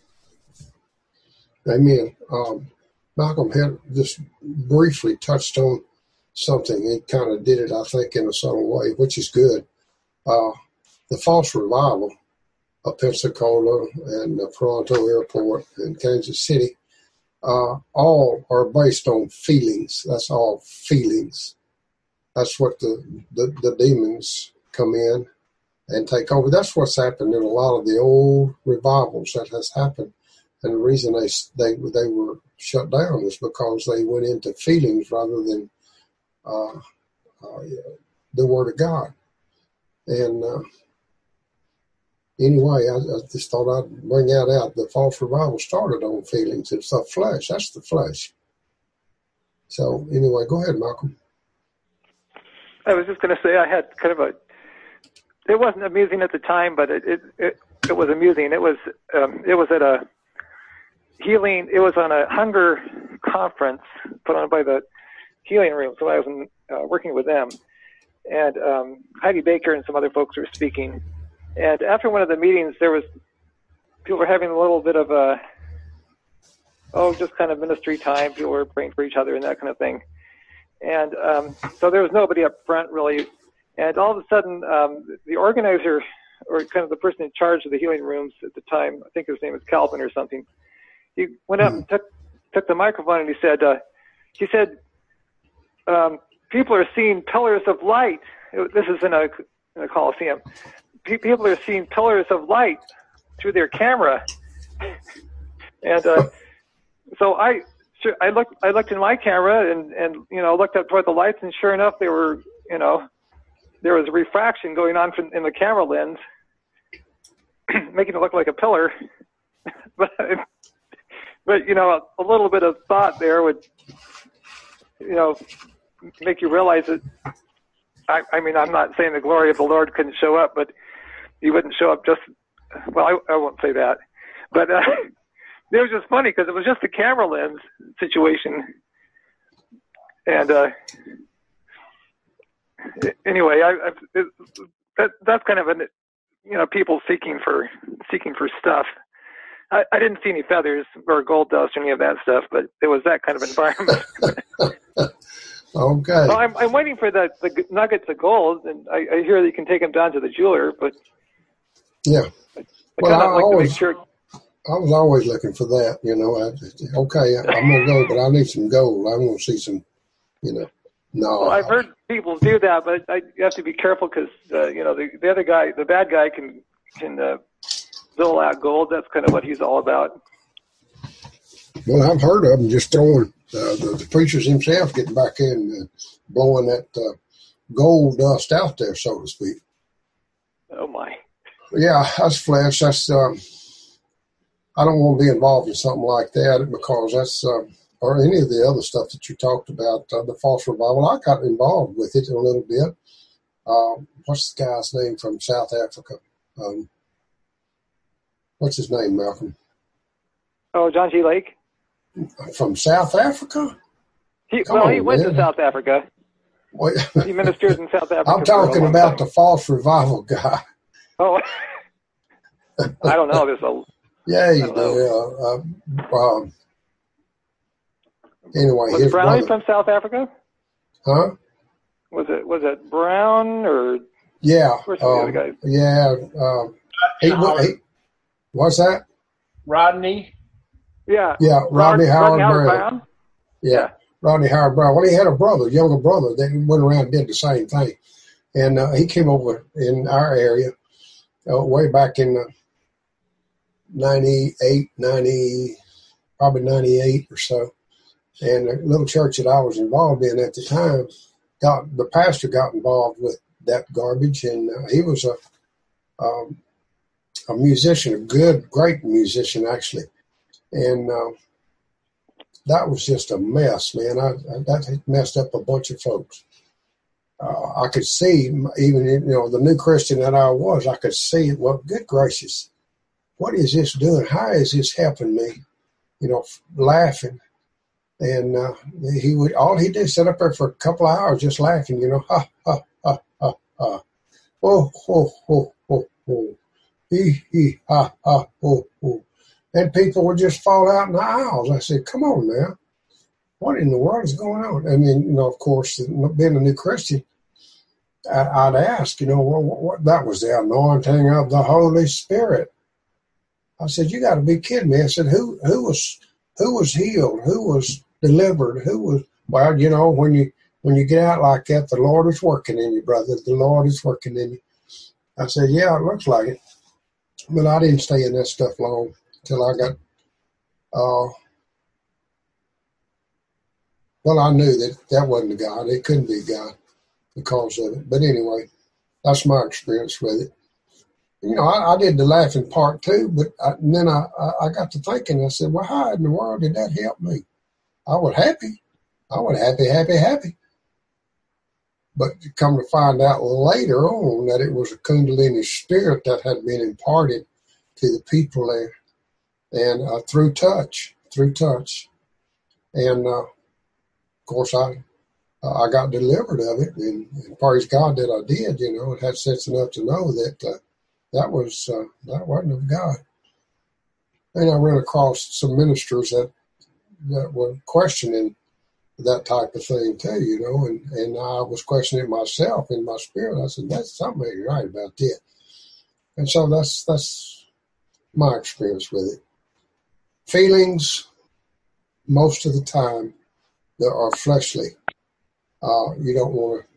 Speaker 1: Amen. Um, Malcolm had just briefly touched on something. He kind of did it, I think, in a subtle way, which is good. Uh, the false revival of Pensacola and the Toronto Airport and Kansas City, uh, all are based on feelings. That's all feelings. That's what the, the, the demons come in and take over. That's what's happened in a lot of the old revivals that has happened. And the reason they they they were shut down is because they went into feelings rather than Uh, uh, the Word of God. And uh, anyway, I, I just thought I'd bring that out. The false revival started on feelings. It's the flesh. That's the flesh. So anyway, go ahead, Malcolm.
Speaker 10: I was just going to say I had kind of a, it wasn't amusing at the time, but it, it, it, it was amusing. It was, um, it was at a healing, it was on a hunger conference put on by the healing room, so I was in, uh, working with them, and um, Heidi Baker and some other folks were speaking. And after one of the meetings, there was people were having a little bit of a oh, just kind of ministry time. People were praying for each other and that kind of thing. And um, so there was nobody up front really. And all of a sudden, um, the organizer, or kind of the person in charge of the healing rooms at the time, I think his name was Calvin or something, he went up and took took the microphone and he said, uh, he said. Um, people are seeing pillars of light. This is in a, in a Coliseum. People are seeing pillars of light through their camera, and uh, so I, I looked, I looked in my camera and, and you know looked up toward the lights, and sure enough, they were, you know, there was refraction going on from, in the camera lens, making it look like a pillar. but, but you know, a, a little bit of thought there would, you know, make you realize that, I, I mean, I'm not saying the glory of the Lord couldn't show up, but he wouldn't show up just, well, I, I won't say that. But uh, it was just funny because it was just a camera lens situation. And uh, anyway, I, I, it, that, that's kind of, an, you know, people seeking for seeking for stuff. I, I didn't see any feathers or gold dust or any of that stuff, but it was that kind of environment.
Speaker 1: Okay.
Speaker 10: Well, I'm, I'm waiting for the, the nuggets of gold, and I, I hear that you can take them down to the jeweler, but
Speaker 1: yeah.
Speaker 10: I, I
Speaker 1: well, I,
Speaker 10: like
Speaker 1: always,
Speaker 10: to make sure.
Speaker 1: I was always looking for that, you know. I just, okay, I'm going to go, but I need some gold. I want to see some, you know. No.
Speaker 10: Well, I've heard people do that, but I, you have to be careful because, uh, you know, the, the other guy, the bad guy can, can uh, bill out gold. That's kind of what he's all about.
Speaker 1: Well, I've heard of them just throwing, uh, the, the preachers themselves getting back in and blowing that uh, gold dust out there, so to speak.
Speaker 10: Oh, my.
Speaker 1: Yeah, that's flesh. That's, um, I don't want to be involved in something like that because that's, uh, or any of the other stuff that you talked about, uh, the false revival. I got involved with it a little bit. Um, what's the guy's name from South Africa? Um, what's his name, Malcolm?
Speaker 10: Oh, John G. Lake?
Speaker 1: From South Africa?
Speaker 10: He, well,
Speaker 1: on,
Speaker 10: he went
Speaker 1: man.
Speaker 10: to South Africa.
Speaker 1: Wait.
Speaker 10: He ministered in South Africa.
Speaker 1: I'm talking about the false revival guy.
Speaker 10: Oh, I don't know. There's a
Speaker 1: yeah, you do. Uh, uh, um, anyway,
Speaker 10: was
Speaker 1: his
Speaker 10: Brownie
Speaker 1: brother,
Speaker 10: from South Africa?
Speaker 1: huh?
Speaker 10: Was it was it Brown or?
Speaker 1: Yeah,
Speaker 10: Where's some of
Speaker 1: um,
Speaker 10: the other guys?
Speaker 1: yeah. Um, he, he, what's that?
Speaker 7: Rodney.
Speaker 10: Yeah.
Speaker 1: Yeah, Rodney Howard,
Speaker 10: Rodney Howard
Speaker 1: Brown.
Speaker 10: Brown.
Speaker 1: Yeah.
Speaker 10: Yeah.
Speaker 1: Rodney Howard Brown. Well, he had a brother, younger brother, that went around and did the same thing. And uh, he came over in our area uh, way back in uh, ninety-eight, ninety, probably ninety-eight or so. And the little church that I was involved in at the time, got the pastor got involved with that garbage, and uh, he was a um, a musician, a good, great musician actually, and uh, that was just a mess, man. I, I that messed up a bunch of folks. Uh, I could see, even you know, the new Christian that I was, I could see, well, good gracious, what is this doing? How is this helping me? You know, laughing. And uh, he would, all he did, sit up there for a couple of hours just laughing, you know, ha, ha, ha, ha, ha. Oh, ho, ho, ho, ho. He, he, ha, ha, ho, ho. And people would just fall out in the aisles. I said, come on now. What in the world is going on? I mean, you know, of course, being a new Christian, I, I'd ask, you know, what, what, what, that was the anointing of the Holy Spirit. I said, you got to be kidding me. I said, who, who was, who was healed? Who was delivered? Who was, well, you know, when you, when you get out like that, the Lord is working in you, brother. The Lord is working in you. I said, yeah, it looks like it. But I didn't stay in that stuff long until I got, uh, well, I knew that that wasn't God. It couldn't be God because of it. But anyway, that's my experience with it. You know, I, I did the laughing part too, but I, and then I, I got to thinking, I said, well, how in the world did that help me? I was happy. I was happy, happy, happy. But to come to find out later on that it was a Kundalini spirit that had been imparted to the people there, and uh, through touch, through touch. And, uh, of course, I uh, I got delivered of it, and, and praise God that I did, you know, and had sense enough to know that uh, that was uh, that wasn't of God. And I ran across some ministers that that were questioning that type of thing too, you know, and, and I was questioning myself in my spirit. I said, that's something ain't right about that. And so that's that's my experience with it. Feelings, most of the time, that are fleshly. Uh, you don't want to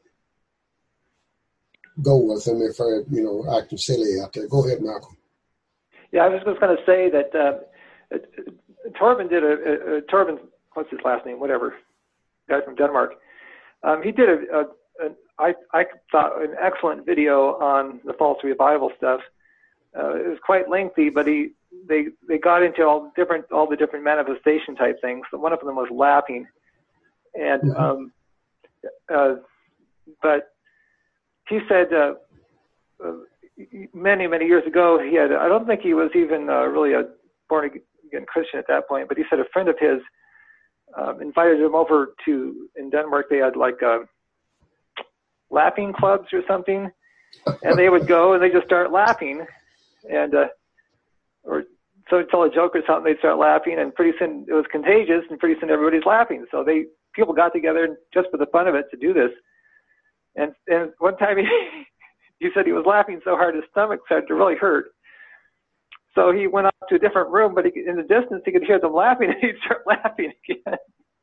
Speaker 1: go with them if they're, you know, acting silly out there. Go ahead, Malcolm.
Speaker 10: Yeah, I was just going to say that uh, Torben did a, a, a Torben, what's his last name, whatever, guy from Denmark. Um, he did a, a, a I, I thought an excellent video on the false revival stuff. Uh, it was quite lengthy, but he they they got into all different all the different manifestation type things. So one of them was laughing, and mm-hmm. um, uh, but he said uh, uh, many many years ago he had I don't think he was even uh, really a born again Christian at that point, but he said a friend of his um, invited him over to in Denmark. They had like uh, laughing clubs or something, and they would go and they just start laughing. And, uh, or so tell a joke or something, they'd start laughing, and pretty soon it was contagious, and pretty soon everybody's laughing. So they, people got together just for the fun of it to do this. And, and one time he, he said he was laughing so hard his stomach started to really hurt. So he went up to a different room, but he, in the distance he could hear them laughing, and he'd start laughing again.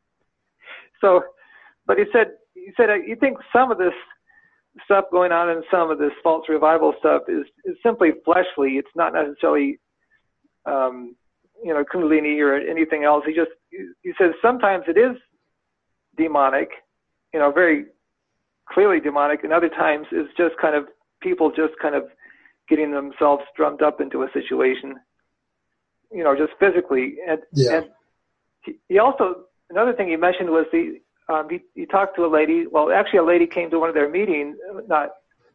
Speaker 10: So, but he said, he said, you think some of this stuff going on in some of this false revival stuff is, is simply fleshly. It's not necessarily, um, you know, Kundalini or anything else. He just, he says sometimes it is demonic, you know, very clearly demonic, and other times it's just kind of people just kind of getting themselves drummed up into a situation, you know, just physically. And,
Speaker 1: yeah.
Speaker 10: and he, he also, another thing he mentioned was the, Um, he, he talked to a lady. Well, actually, a lady came to one of their meetings, not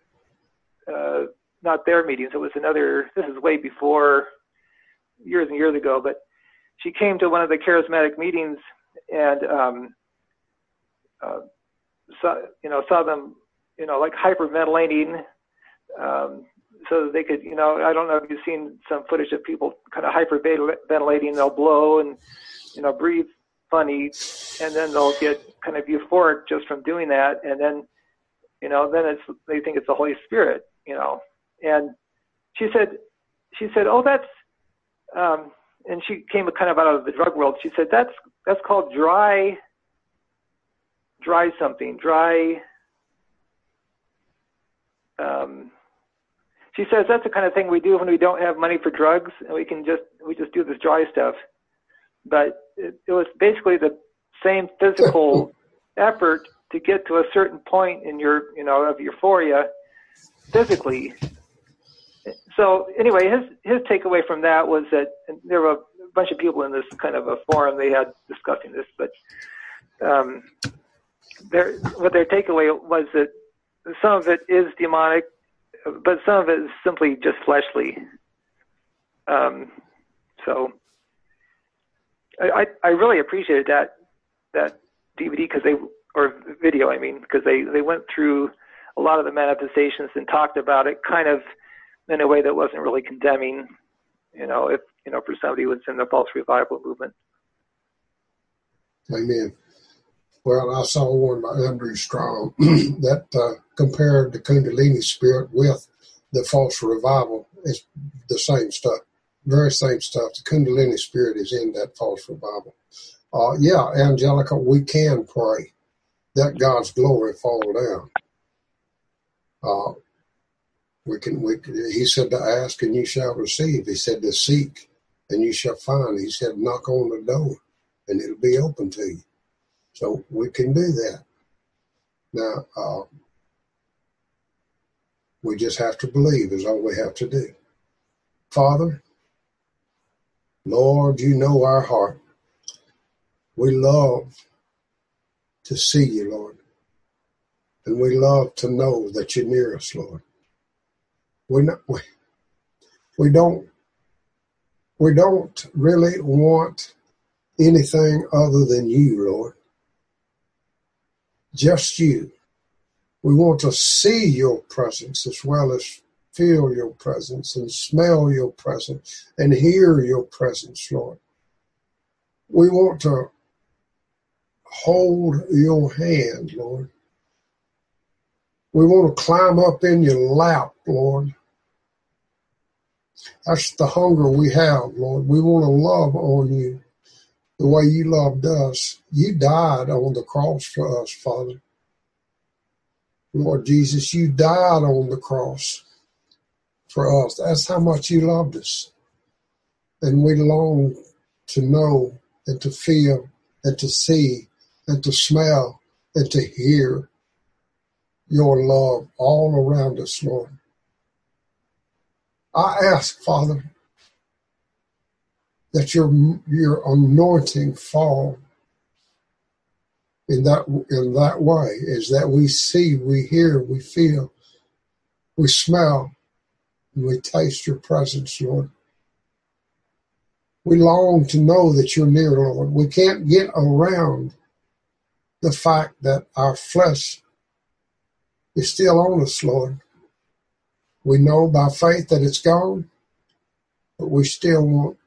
Speaker 10: uh, not their meetings. It was another. This is way before, years and years ago. But she came to one of the charismatic meetings and um, uh, saw, you know, saw them, you know, like hyperventilating, um, so that they could, you know, I don't know if you've seen some footage of people kind of hyperventilating. They'll blow and, you know, breathe funny, and then they'll get kind of euphoric just from doing that, and then, you know, then it's they think it's the Holy Spirit, you know. And she said, she said, oh, that's, um, and she came kind of out of the drug world. She said that's that's called dry, dry something, dry. Um, she says that's the kind of thing we do when we don't have money for drugs, and we can just we just do this dry stuff. but it, it was basically the same physical effort to get to a certain point in your, you know, of euphoria physically. So anyway, his his takeaway from that was that, and there were a bunch of people in this kind of a forum they had discussing this, but um, their what their takeaway was that some of it is demonic, but some of it is simply just fleshly. Um, so I, I really appreciated that that D V D because they or video I mean because they they went through a lot of the manifestations and talked about it kind of in a way that wasn't really condemning, you know, if you know for somebody who was in the false revival movement.
Speaker 1: Amen. Well, I saw one by Andrew Strong that uh, compared the Kundalini spirit with the false revival. It's the same stuff, very same stuff. The Kundalini spirit is in that false revival. Uh, yeah, Angelica, we can pray that God's glory fall down. Uh, we can. We can, he said to ask and you shall receive. He said to seek and you shall find. He said knock on the door and it'll be open to you. So we can do that. Now, uh, we just have to believe is all we have to do. Father, Lord, you know our heart. We love to see you, Lord. And we love to know that you're near us, Lord. We not, we, we don't we don't really want anything other than you, Lord. Just you. We want to see your presence as well as feel your presence and smell your presence and hear your presence, Lord. We want to hold your hand, Lord. We want to climb up in your lap, Lord. That's the hunger we have, Lord. We want to love on you the way you loved us. You died on the cross for us, Father. Lord Jesus, you died on the cross for us. That's how much you loved us. And we long to know and to feel and to see and to smell and to hear your love all around us, Lord. I ask, Father, that your your anointing fall in that in that way, is that we see, we hear, we feel, we smell, and we taste your presence, Lord. We long to know that you're near, Lord. We can't get around the fact that our flesh is still on us, Lord. We know by faith that it's gone, but we still want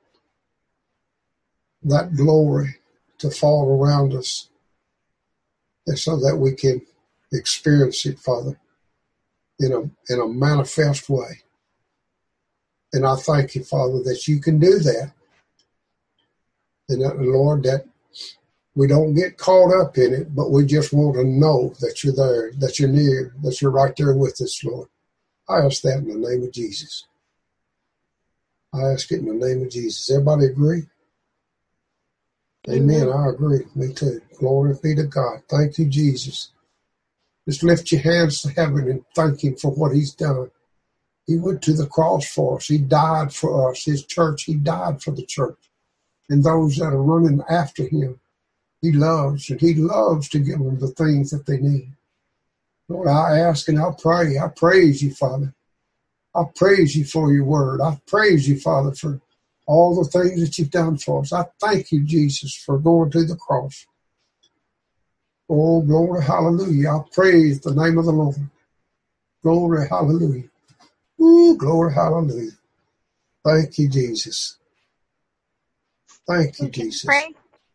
Speaker 1: that glory to fall around us, and so that we can experience it, Father, in a in a manifest way. And I thank you, Father, that you can do that. And that, Lord, that we don't get caught up in it, but we just want to know that you're there, that you're near, that you're right there with us, Lord. I ask that in the name of Jesus. I ask it in the name of Jesus. Everybody agree? Amen. Amen. I agree. Me too. Glory be to God. Thank you, Jesus. Just lift your hands to heaven and thank him for what he's done. He went to the cross for us. He died for us. His church, he died for the church. And those that are running after him, he loves, and he loves to give them the things that they need. Lord, I ask and I pray. I praise you, Father. I praise you for your word. I praise you, Father, for all the things that you've done for us. I thank you, Jesus, for going to the cross. Oh, glory, hallelujah. I praise the name of the Lord. Glory, hallelujah. Ooh, glory, hallelujah. Thank you, Jesus. Thank you, Jesus.
Speaker 6: Pray.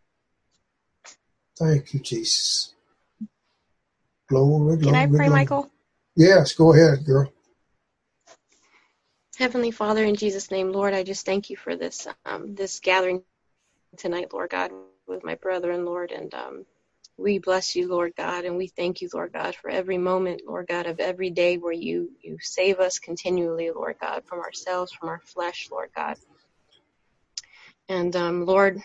Speaker 1: Thank you, Jesus. Glory, glory,
Speaker 11: Can I pray,
Speaker 1: glory.
Speaker 11: Michael?
Speaker 1: Yes, go ahead, girl.
Speaker 11: Heavenly Father, in Jesus' name, Lord, I just thank you for this um, this gathering tonight, Lord God, with my brethren, Lord, and um, we bless you, Lord God, and we thank you, Lord God, for every moment, Lord God, of every day where you, you save us continually, Lord God, from ourselves, from our flesh, Lord God. And um, Lord,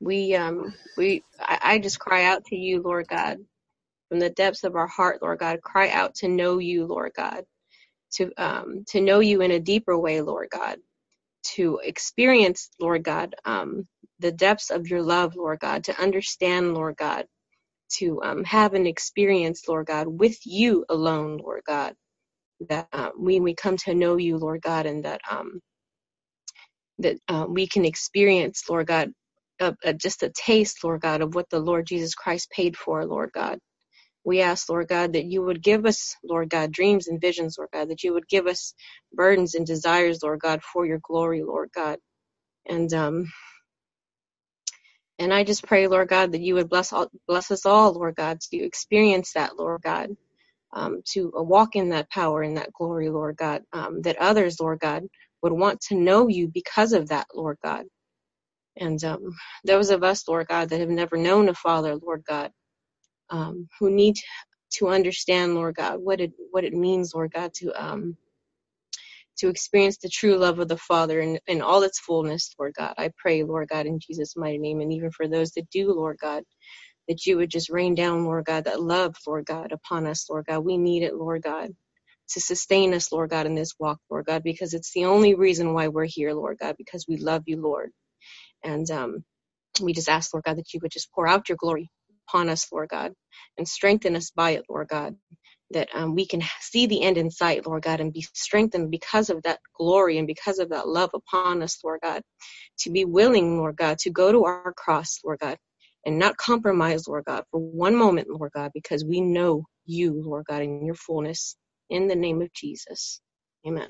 Speaker 11: We, um, we, I, I just cry out to you, Lord God, from the depths of our heart, Lord God, cry out to know you, Lord God, to, um, to know you in a deeper way, Lord God, to experience, Lord God, um, the depths of your love, Lord God, to understand, Lord God, to, um, have an experience, Lord God, with you alone, Lord God, that, um, we, we come to know you, Lord God, and that, um, that, uh, we can experience, Lord God, uh, uh, just a taste, Lord God, of what the Lord Jesus Christ paid for, Lord God. We ask, Lord God, that you would give us, Lord God, dreams and visions, Lord God, that you would give us burdens and desires, Lord God, for your glory, Lord God. And um, and I just pray, Lord God, that you would bless all, bless us all, Lord God, to experience that, Lord God, um, to uh, walk in that power and that glory, Lord God, um, that others, Lord God, would want to know you because of that, Lord God. And um, those of us, Lord God, that have never known a Father, Lord God, um, who need to understand, Lord God, what it what it means, Lord God, to um to experience the true love of the Father in, in all its fullness, Lord God. I pray, Lord God, in Jesus' mighty name, and even for those that do, Lord God, that you would just rain down, Lord God, that love, Lord God, upon us, Lord God. We need it, Lord God, to sustain us, Lord God, in this walk, Lord God, because it's the only reason why we're here, Lord God, because we love you, Lord. And um, we just ask, Lord God, that you would just pour out your glory upon us, Lord God, and strengthen us by it, Lord God, that um, we can see the end in sight, Lord God, and be strengthened because of that glory and because of that love upon us, Lord God, to be willing, Lord God, to go to our cross, Lord God, and not compromise, Lord God, for one moment, Lord God, because we know you, Lord God, in your fullness. In the name of Jesus. Amen.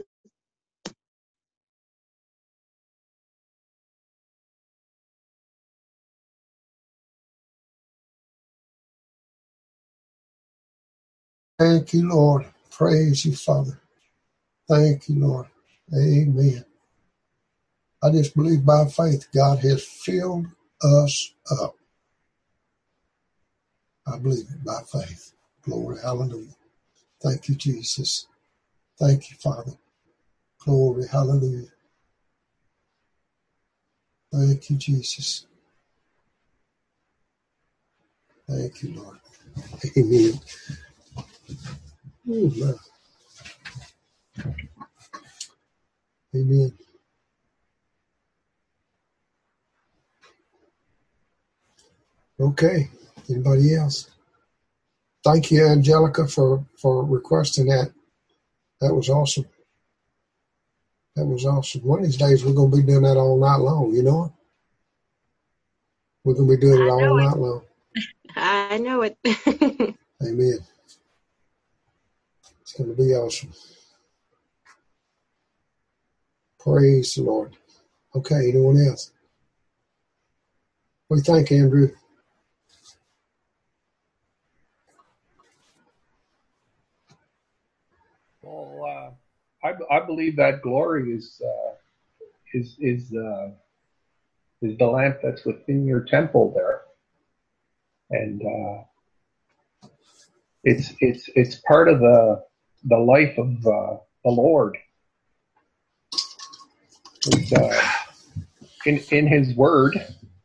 Speaker 1: Thank you, Lord. Praise you, Father. Thank you, Lord. Amen. I just believe by faith God has filled us up. I believe it by faith. Glory, hallelujah. Thank you, Jesus. Thank you, Father. Glory, hallelujah. Thank you, Jesus. Thank you, Lord. Amen. Amen. Amen. Okay. Anybody else? Thank you, Angelica, for, for requesting that. That was awesome. That was awesome. One of these days, we're going to be doing that all night long, you know it? We're going to be doing it
Speaker 11: I
Speaker 1: all
Speaker 11: know
Speaker 1: night long.
Speaker 11: it. I know it.
Speaker 1: Amen. It's going to be awesome. Praise the Lord. Okay, anyone else? What do you think, Andrew?
Speaker 12: Well, uh, I, I believe that glory is uh, is is uh, is the lamp that's within your temple there, and uh, it's it's it's part of the the life of uh, the Lord. Uh, in in His Word,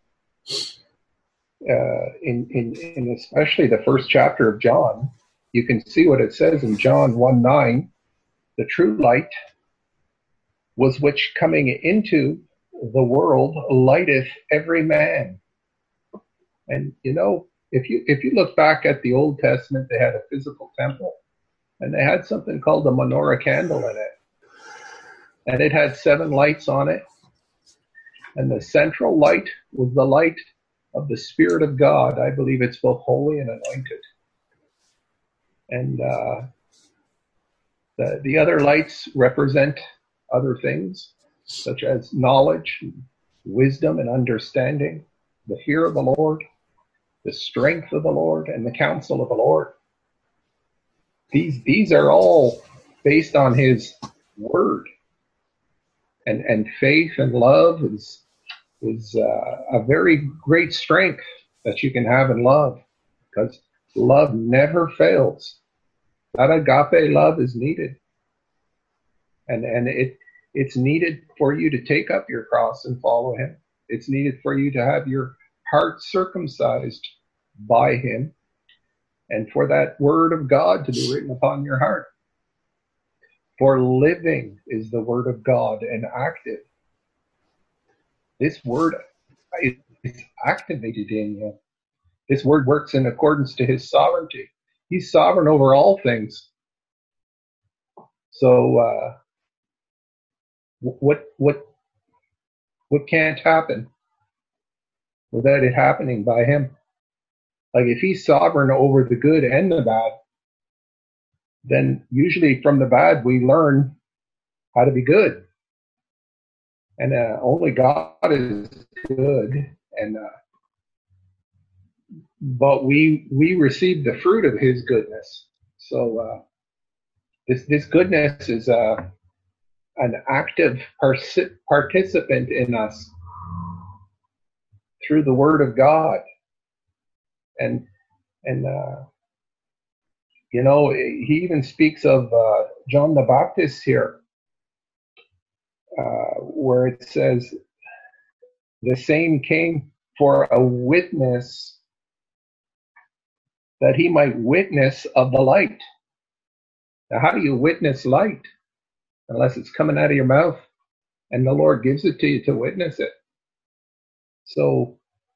Speaker 12: uh, in in in especially the first chapter of John, you can see what it says in John one nine. The true light was which coming into the world lighteth every man. And you know, if you if you look back at the Old Testament, they had a physical temple, and they had something called the menorah candle in it, and it had seven lights on it, and the central light was the light of the Spirit of God. I believe it's both holy and anointed. And uh, the the other lights represent other things, such as knowledge, wisdom, and understanding, the fear of the Lord, the strength of the Lord, and the counsel of the Lord. These these are all based on His Word, and and faith and love is is uh, a very great strength that you can have in love, because love never fails. That agape love is needed, and and it it's needed for you to take up your cross and follow Him. It's needed for you to have your heart circumcised by him, and for that word of God to be written upon your heart. For living is the word of God and active. This word is activated in you. This word works in accordance to his sovereignty. He's sovereign over all things. So, uh, what, what, what can't happen without it happening by him? Like if he's sovereign over the good and the bad, then usually from the bad we learn how to be good. And uh, only God is good. And uh, but we we receive the fruit of his goodness. So uh, this this goodness is uh, an active partic- participant in us through the Word of God. And and uh, you know, he even speaks of uh, John the Baptist here, uh, where it says, the same came for a witness, that he might witness of the light. Now, how do you witness light? Unless it's coming out of your mouth, and the Lord gives it to you to witness it. So,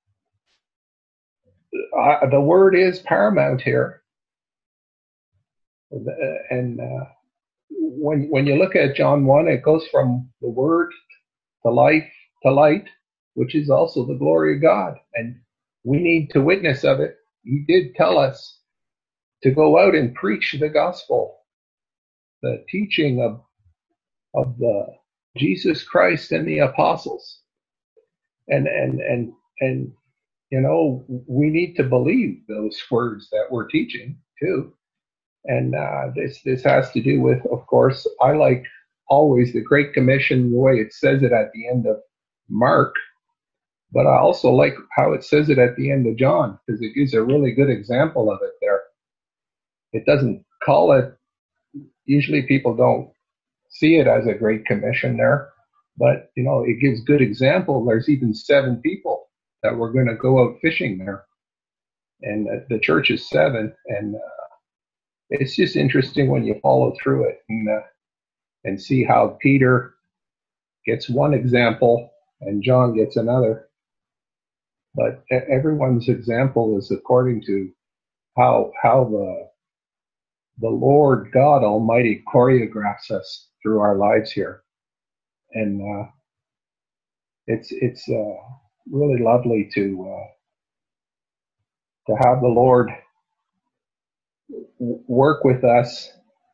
Speaker 12: uh, the word is paramount here. And uh, when when you look at John one, it goes from the word to life to light, which is also the glory of God. And we need to witness of it. He did tell us to go out and preach the gospel, the teaching of of the Jesus Christ and the apostles. And and and and you know, we need to believe those words that we're teaching too. And uh, this this has to do with, of course, I like always the Great Commission, the way it says it at the end of Mark, but I also like how it says it at the end of John, because it gives a really good example of it there. It doesn't call it, usually people don't see it as a Great Commission there, but, you know, it gives good example. There's even seven people that were going to go out fishing there, and uh, the church is seven, and uh, it's just interesting when you follow through it and uh, and see how Peter gets one example and John gets another. But everyone's example is according to how how the the Lord God Almighty choreographs us through our lives here, and uh, it's it's uh, really lovely to uh, to have the Lord work with us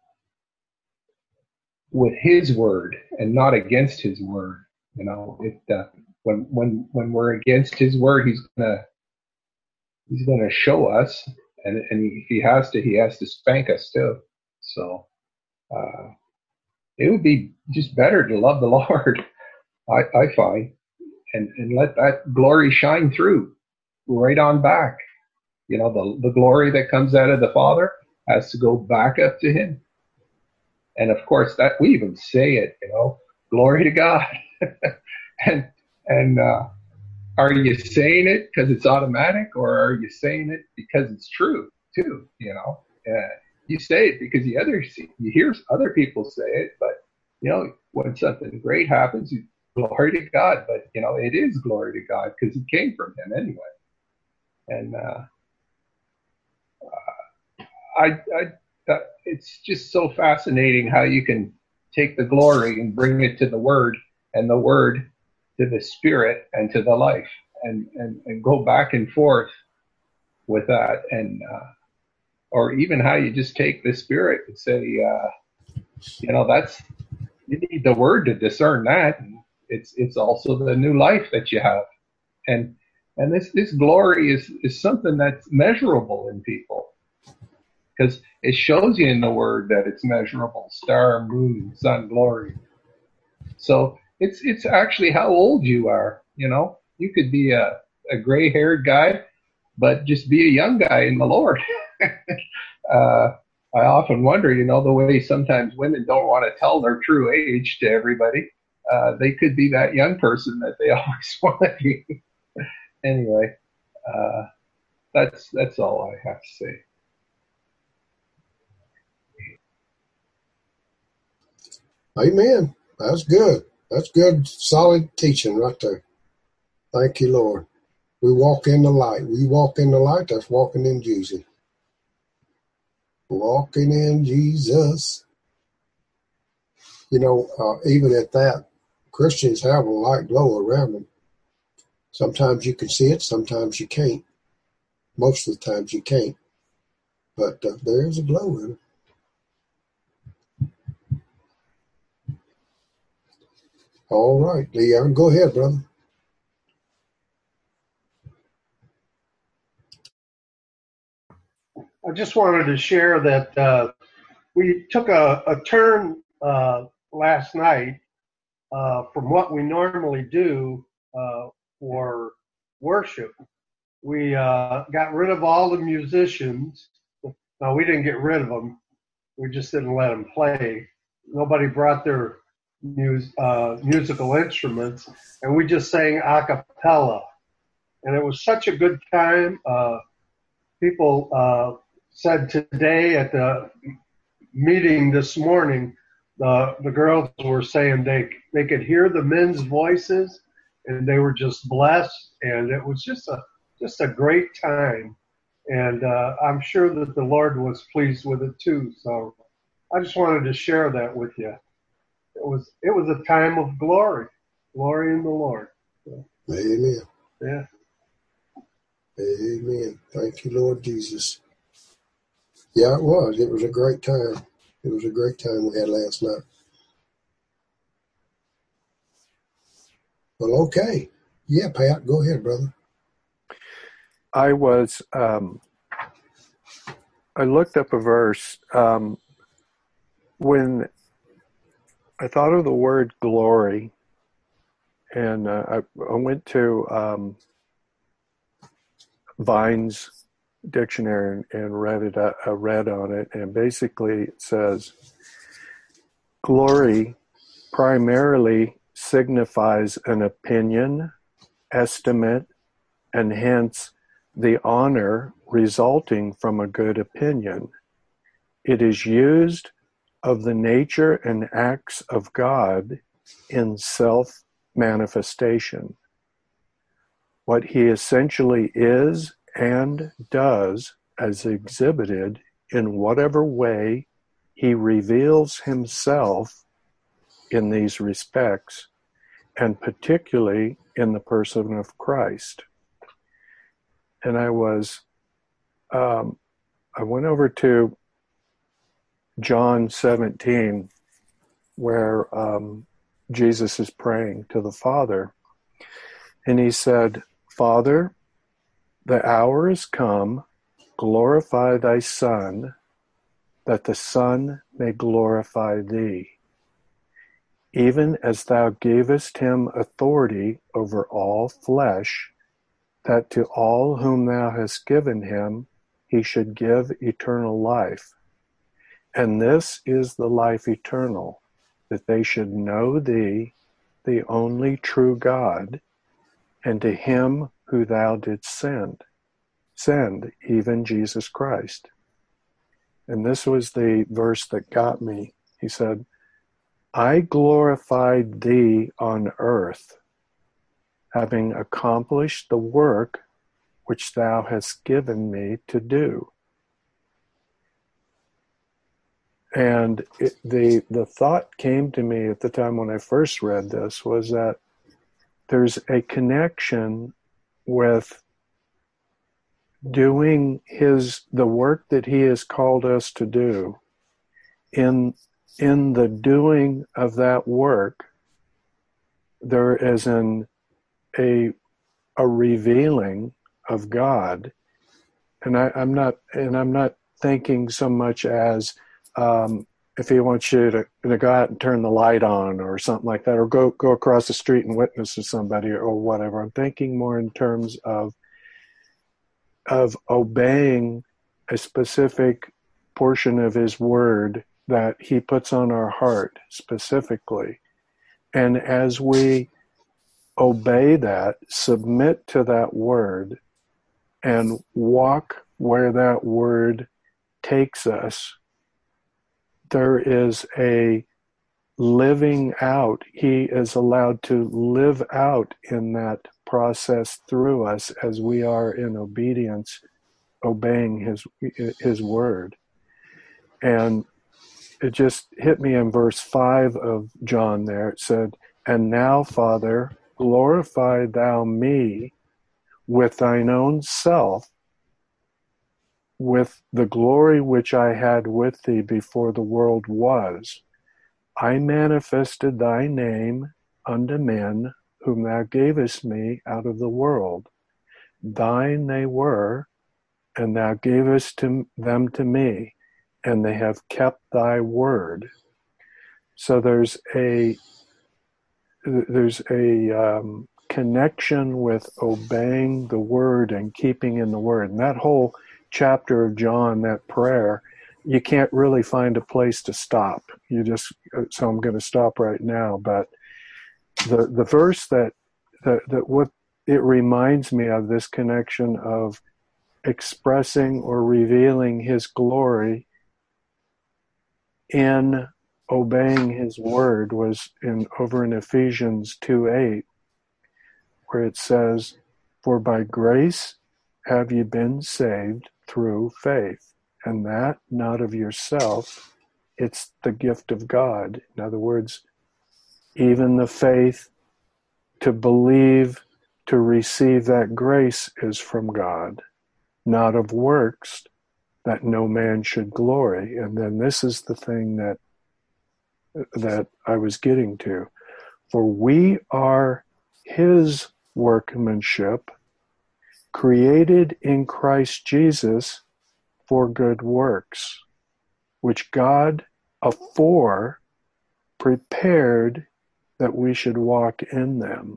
Speaker 12: with his word and not against his word. You know, it uh, when when when we're against his word, he's gonna he's gonna show us, and and if he has to, he has to spank us too. So uh, it would be just better to love the Lord, I, I find, and and let that glory shine through right on back. You know, the the glory that comes out of the Father has to go back up to him. And of course, that we even say it, you know, glory to God. and and uh, are you saying it because it's automatic, or are you saying it because it's true too? You know, uh, you say it because you other you hear other people say it, but you know, when something great happens, you glory to God. But you know, it is glory to God because it came from him anyway. And uh, uh, I, I, uh, it's just so fascinating how you can take the glory and bring it to the Word, and the Word to the Spirit and to the life, and, and, and go back and forth with that. And, uh, or even how you just take the Spirit and say, uh, you know, that's, you need the Word to discern that. And it's, it's also the new life that you have. And, and this, this glory is, is something that's measurable in people, because it shows you in the Word that it's measurable: star, moon, sun, glory. So it's it's actually how old you are. You know, you could be a, a gray-haired guy, but just be a young guy in the Lord. uh, I often wonder, you know, the way sometimes women don't want to tell their true age to everybody. Uh, they could be that young person that they always want to be. Anyway, Uh, that's that's all I have to say.
Speaker 1: Amen. That's good. That's good, solid teaching right there. Thank you, Lord. We walk in the light. We walk in the light. That's walking in Jesus. Walking in Jesus. You know, uh, even at that, Christians have a light glow around them. Sometimes you can see it, sometimes you can't. Most of the times you can't. But uh, there is a glow in it. All right, Leon, go ahead, brother.
Speaker 2: I just wanted to share that uh, we took a, a turn uh, last night uh, from what we normally do uh, for worship. We uh, got rid of all the musicians. No, we didn't get rid of them. We just didn't let them play. Nobody brought their mus- uh, musical instruments, and we just sang a cappella. And it was such a good time. Uh, people uh, said today at the meeting this morning, the the girls were saying they they could hear the men's voices, and they were just blessed, and it was just a just a great time. And uh, I'm sure that the Lord was pleased with it too. So I just wanted to share that with you. It was it was a time of glory, glory in the Lord. So,
Speaker 1: Amen.
Speaker 2: yeah.
Speaker 1: Amen. Thank you, Lord Jesus. Yeah, it was. It was a great time. It was a great time we had last night. Well, okay. Yeah, Pat, go ahead, brother.
Speaker 9: I was, um, I looked up a verse. Um, when I thought of the word glory, and uh, I, I went to um, Vine's dictionary and, and read it. I, I read on it, and basically it says, glory primarily signifies an opinion, estimate, and hence the honor resulting from a good opinion. It is used of the nature and acts of God in self-manifestation. What he essentially is and does as exhibited in whatever way he reveals himself in these respects, and particularly in the person of Christ. And I was, um, I went over to John seventeen, where um, Jesus is praying to the Father, and he said, Father, the hour is come, glorify thy Son, that the Son may glorify thee, even as thou gavest him authority over all flesh, that to all whom thou hast given him he should give eternal life. And this is the life eternal, that they should know thee, the only true God, and to him who thou didst send, send even Jesus Christ. And this was the verse that got me. He said, I glorified thee on earth, having accomplished the work which thou hast given me to do. And it, the the thought came to me at the time when I first read this was that there's a connection with doing his the work that he has called us to do. In in the doing of that work, there is an a a revealing of God, and I, I'm not and I'm not thinking so much as um, if he wants you to, to go out and turn the light on or something like that, or go go across the street and witness to somebody or whatever. I'm thinking more in terms of of obeying a specific portion of his word that he puts on our heart specifically, and as we obey that, submit to that word, and walk where that word takes us. There is a living out. He is allowed to live out in that process through us as we are in obedience, obeying his his word. And it just hit me in verse five of John there. It said, "And now, Father, glorify thou me with thine own self, with the glory which I had with thee before the world was. I manifested thy name unto men whom thou gavest me out of the world. Thine they were, and thou gavest to them to me, and they have kept thy word." So there's a there's a um, connection with obeying the word and keeping in the word. And that whole chapter of John, that prayer, you can't really find a place to stop. You just, so I'm going to stop right now. But the the verse that, that, that what it reminds me of, this connection of expressing or revealing his glory in obeying his word, was in over in Ephesians two eight, where it says, "For by grace have ye been saved through faith, and that not of yourself, it's the gift of God." In other words, even the faith to believe, to receive that grace, is from God, not of works, that no man should glory. And then this is the thing that that I was getting to. "For we are his workmanship, created in Christ Jesus for good works, which God afore prepared that we should walk in them."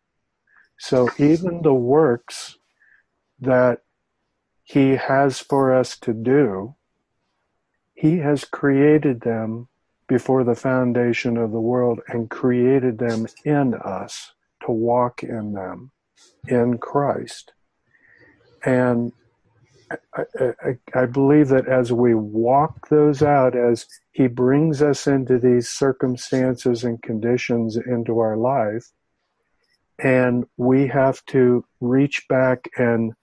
Speaker 9: So even the works that he has for us to do, he has created them before the foundation of the world and created them in us to walk in them in Christ. And I, I, I believe that as we walk those out, as he brings us into these circumstances and conditions into our life, and we have to reach back and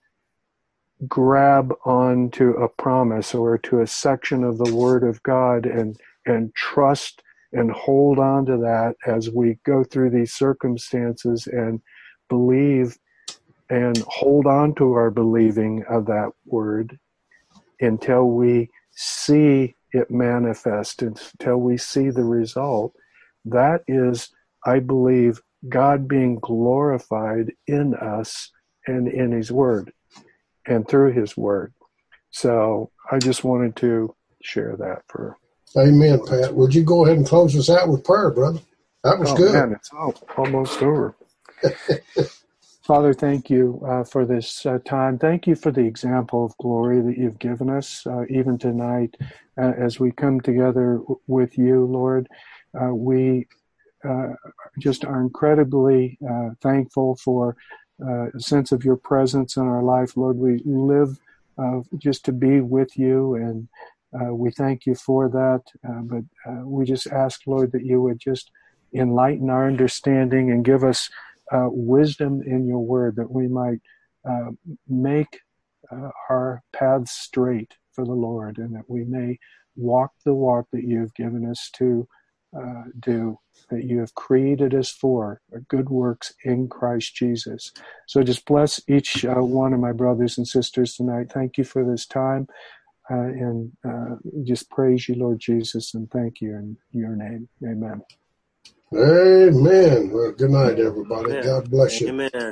Speaker 9: grab onto a promise or to a section of the Word of God and and trust and hold on to that as we go through these circumstances, and believe and hold on to our believing of that word until we see it manifest, until we see the result. That is, I believe, God being glorified in us and in his word and through his word. So I just wanted to share that for
Speaker 1: Amen, Pat. Would you go ahead and close us out with prayer, brother? That was
Speaker 9: oh,
Speaker 1: good.
Speaker 9: Man, it's almost over. Father, thank you uh, for this uh, time. Thank you for the example of glory that you've given us, uh, even tonight, uh, as we come together w- with you, Lord. Uh, we uh, just are incredibly uh, thankful for uh, a sense of your presence in our life, Lord. We live uh, just to be with you, and uh, we thank you for that. Uh, but uh, we just ask, Lord, that you would just enlighten our understanding and give us Uh, wisdom in your word, that we might uh, make uh, our paths straight for the Lord, and that we may walk the walk that you have given us to uh, do, that you have created us for, good works in Christ Jesus. So just bless each uh, one of my brothers and sisters tonight. Thank you for this time, uh, and uh, just praise you, Lord Jesus, and thank you in your name. Amen.
Speaker 1: Amen. Well, good night, everybody.
Speaker 13: Amen.
Speaker 1: God bless you.
Speaker 13: Amen.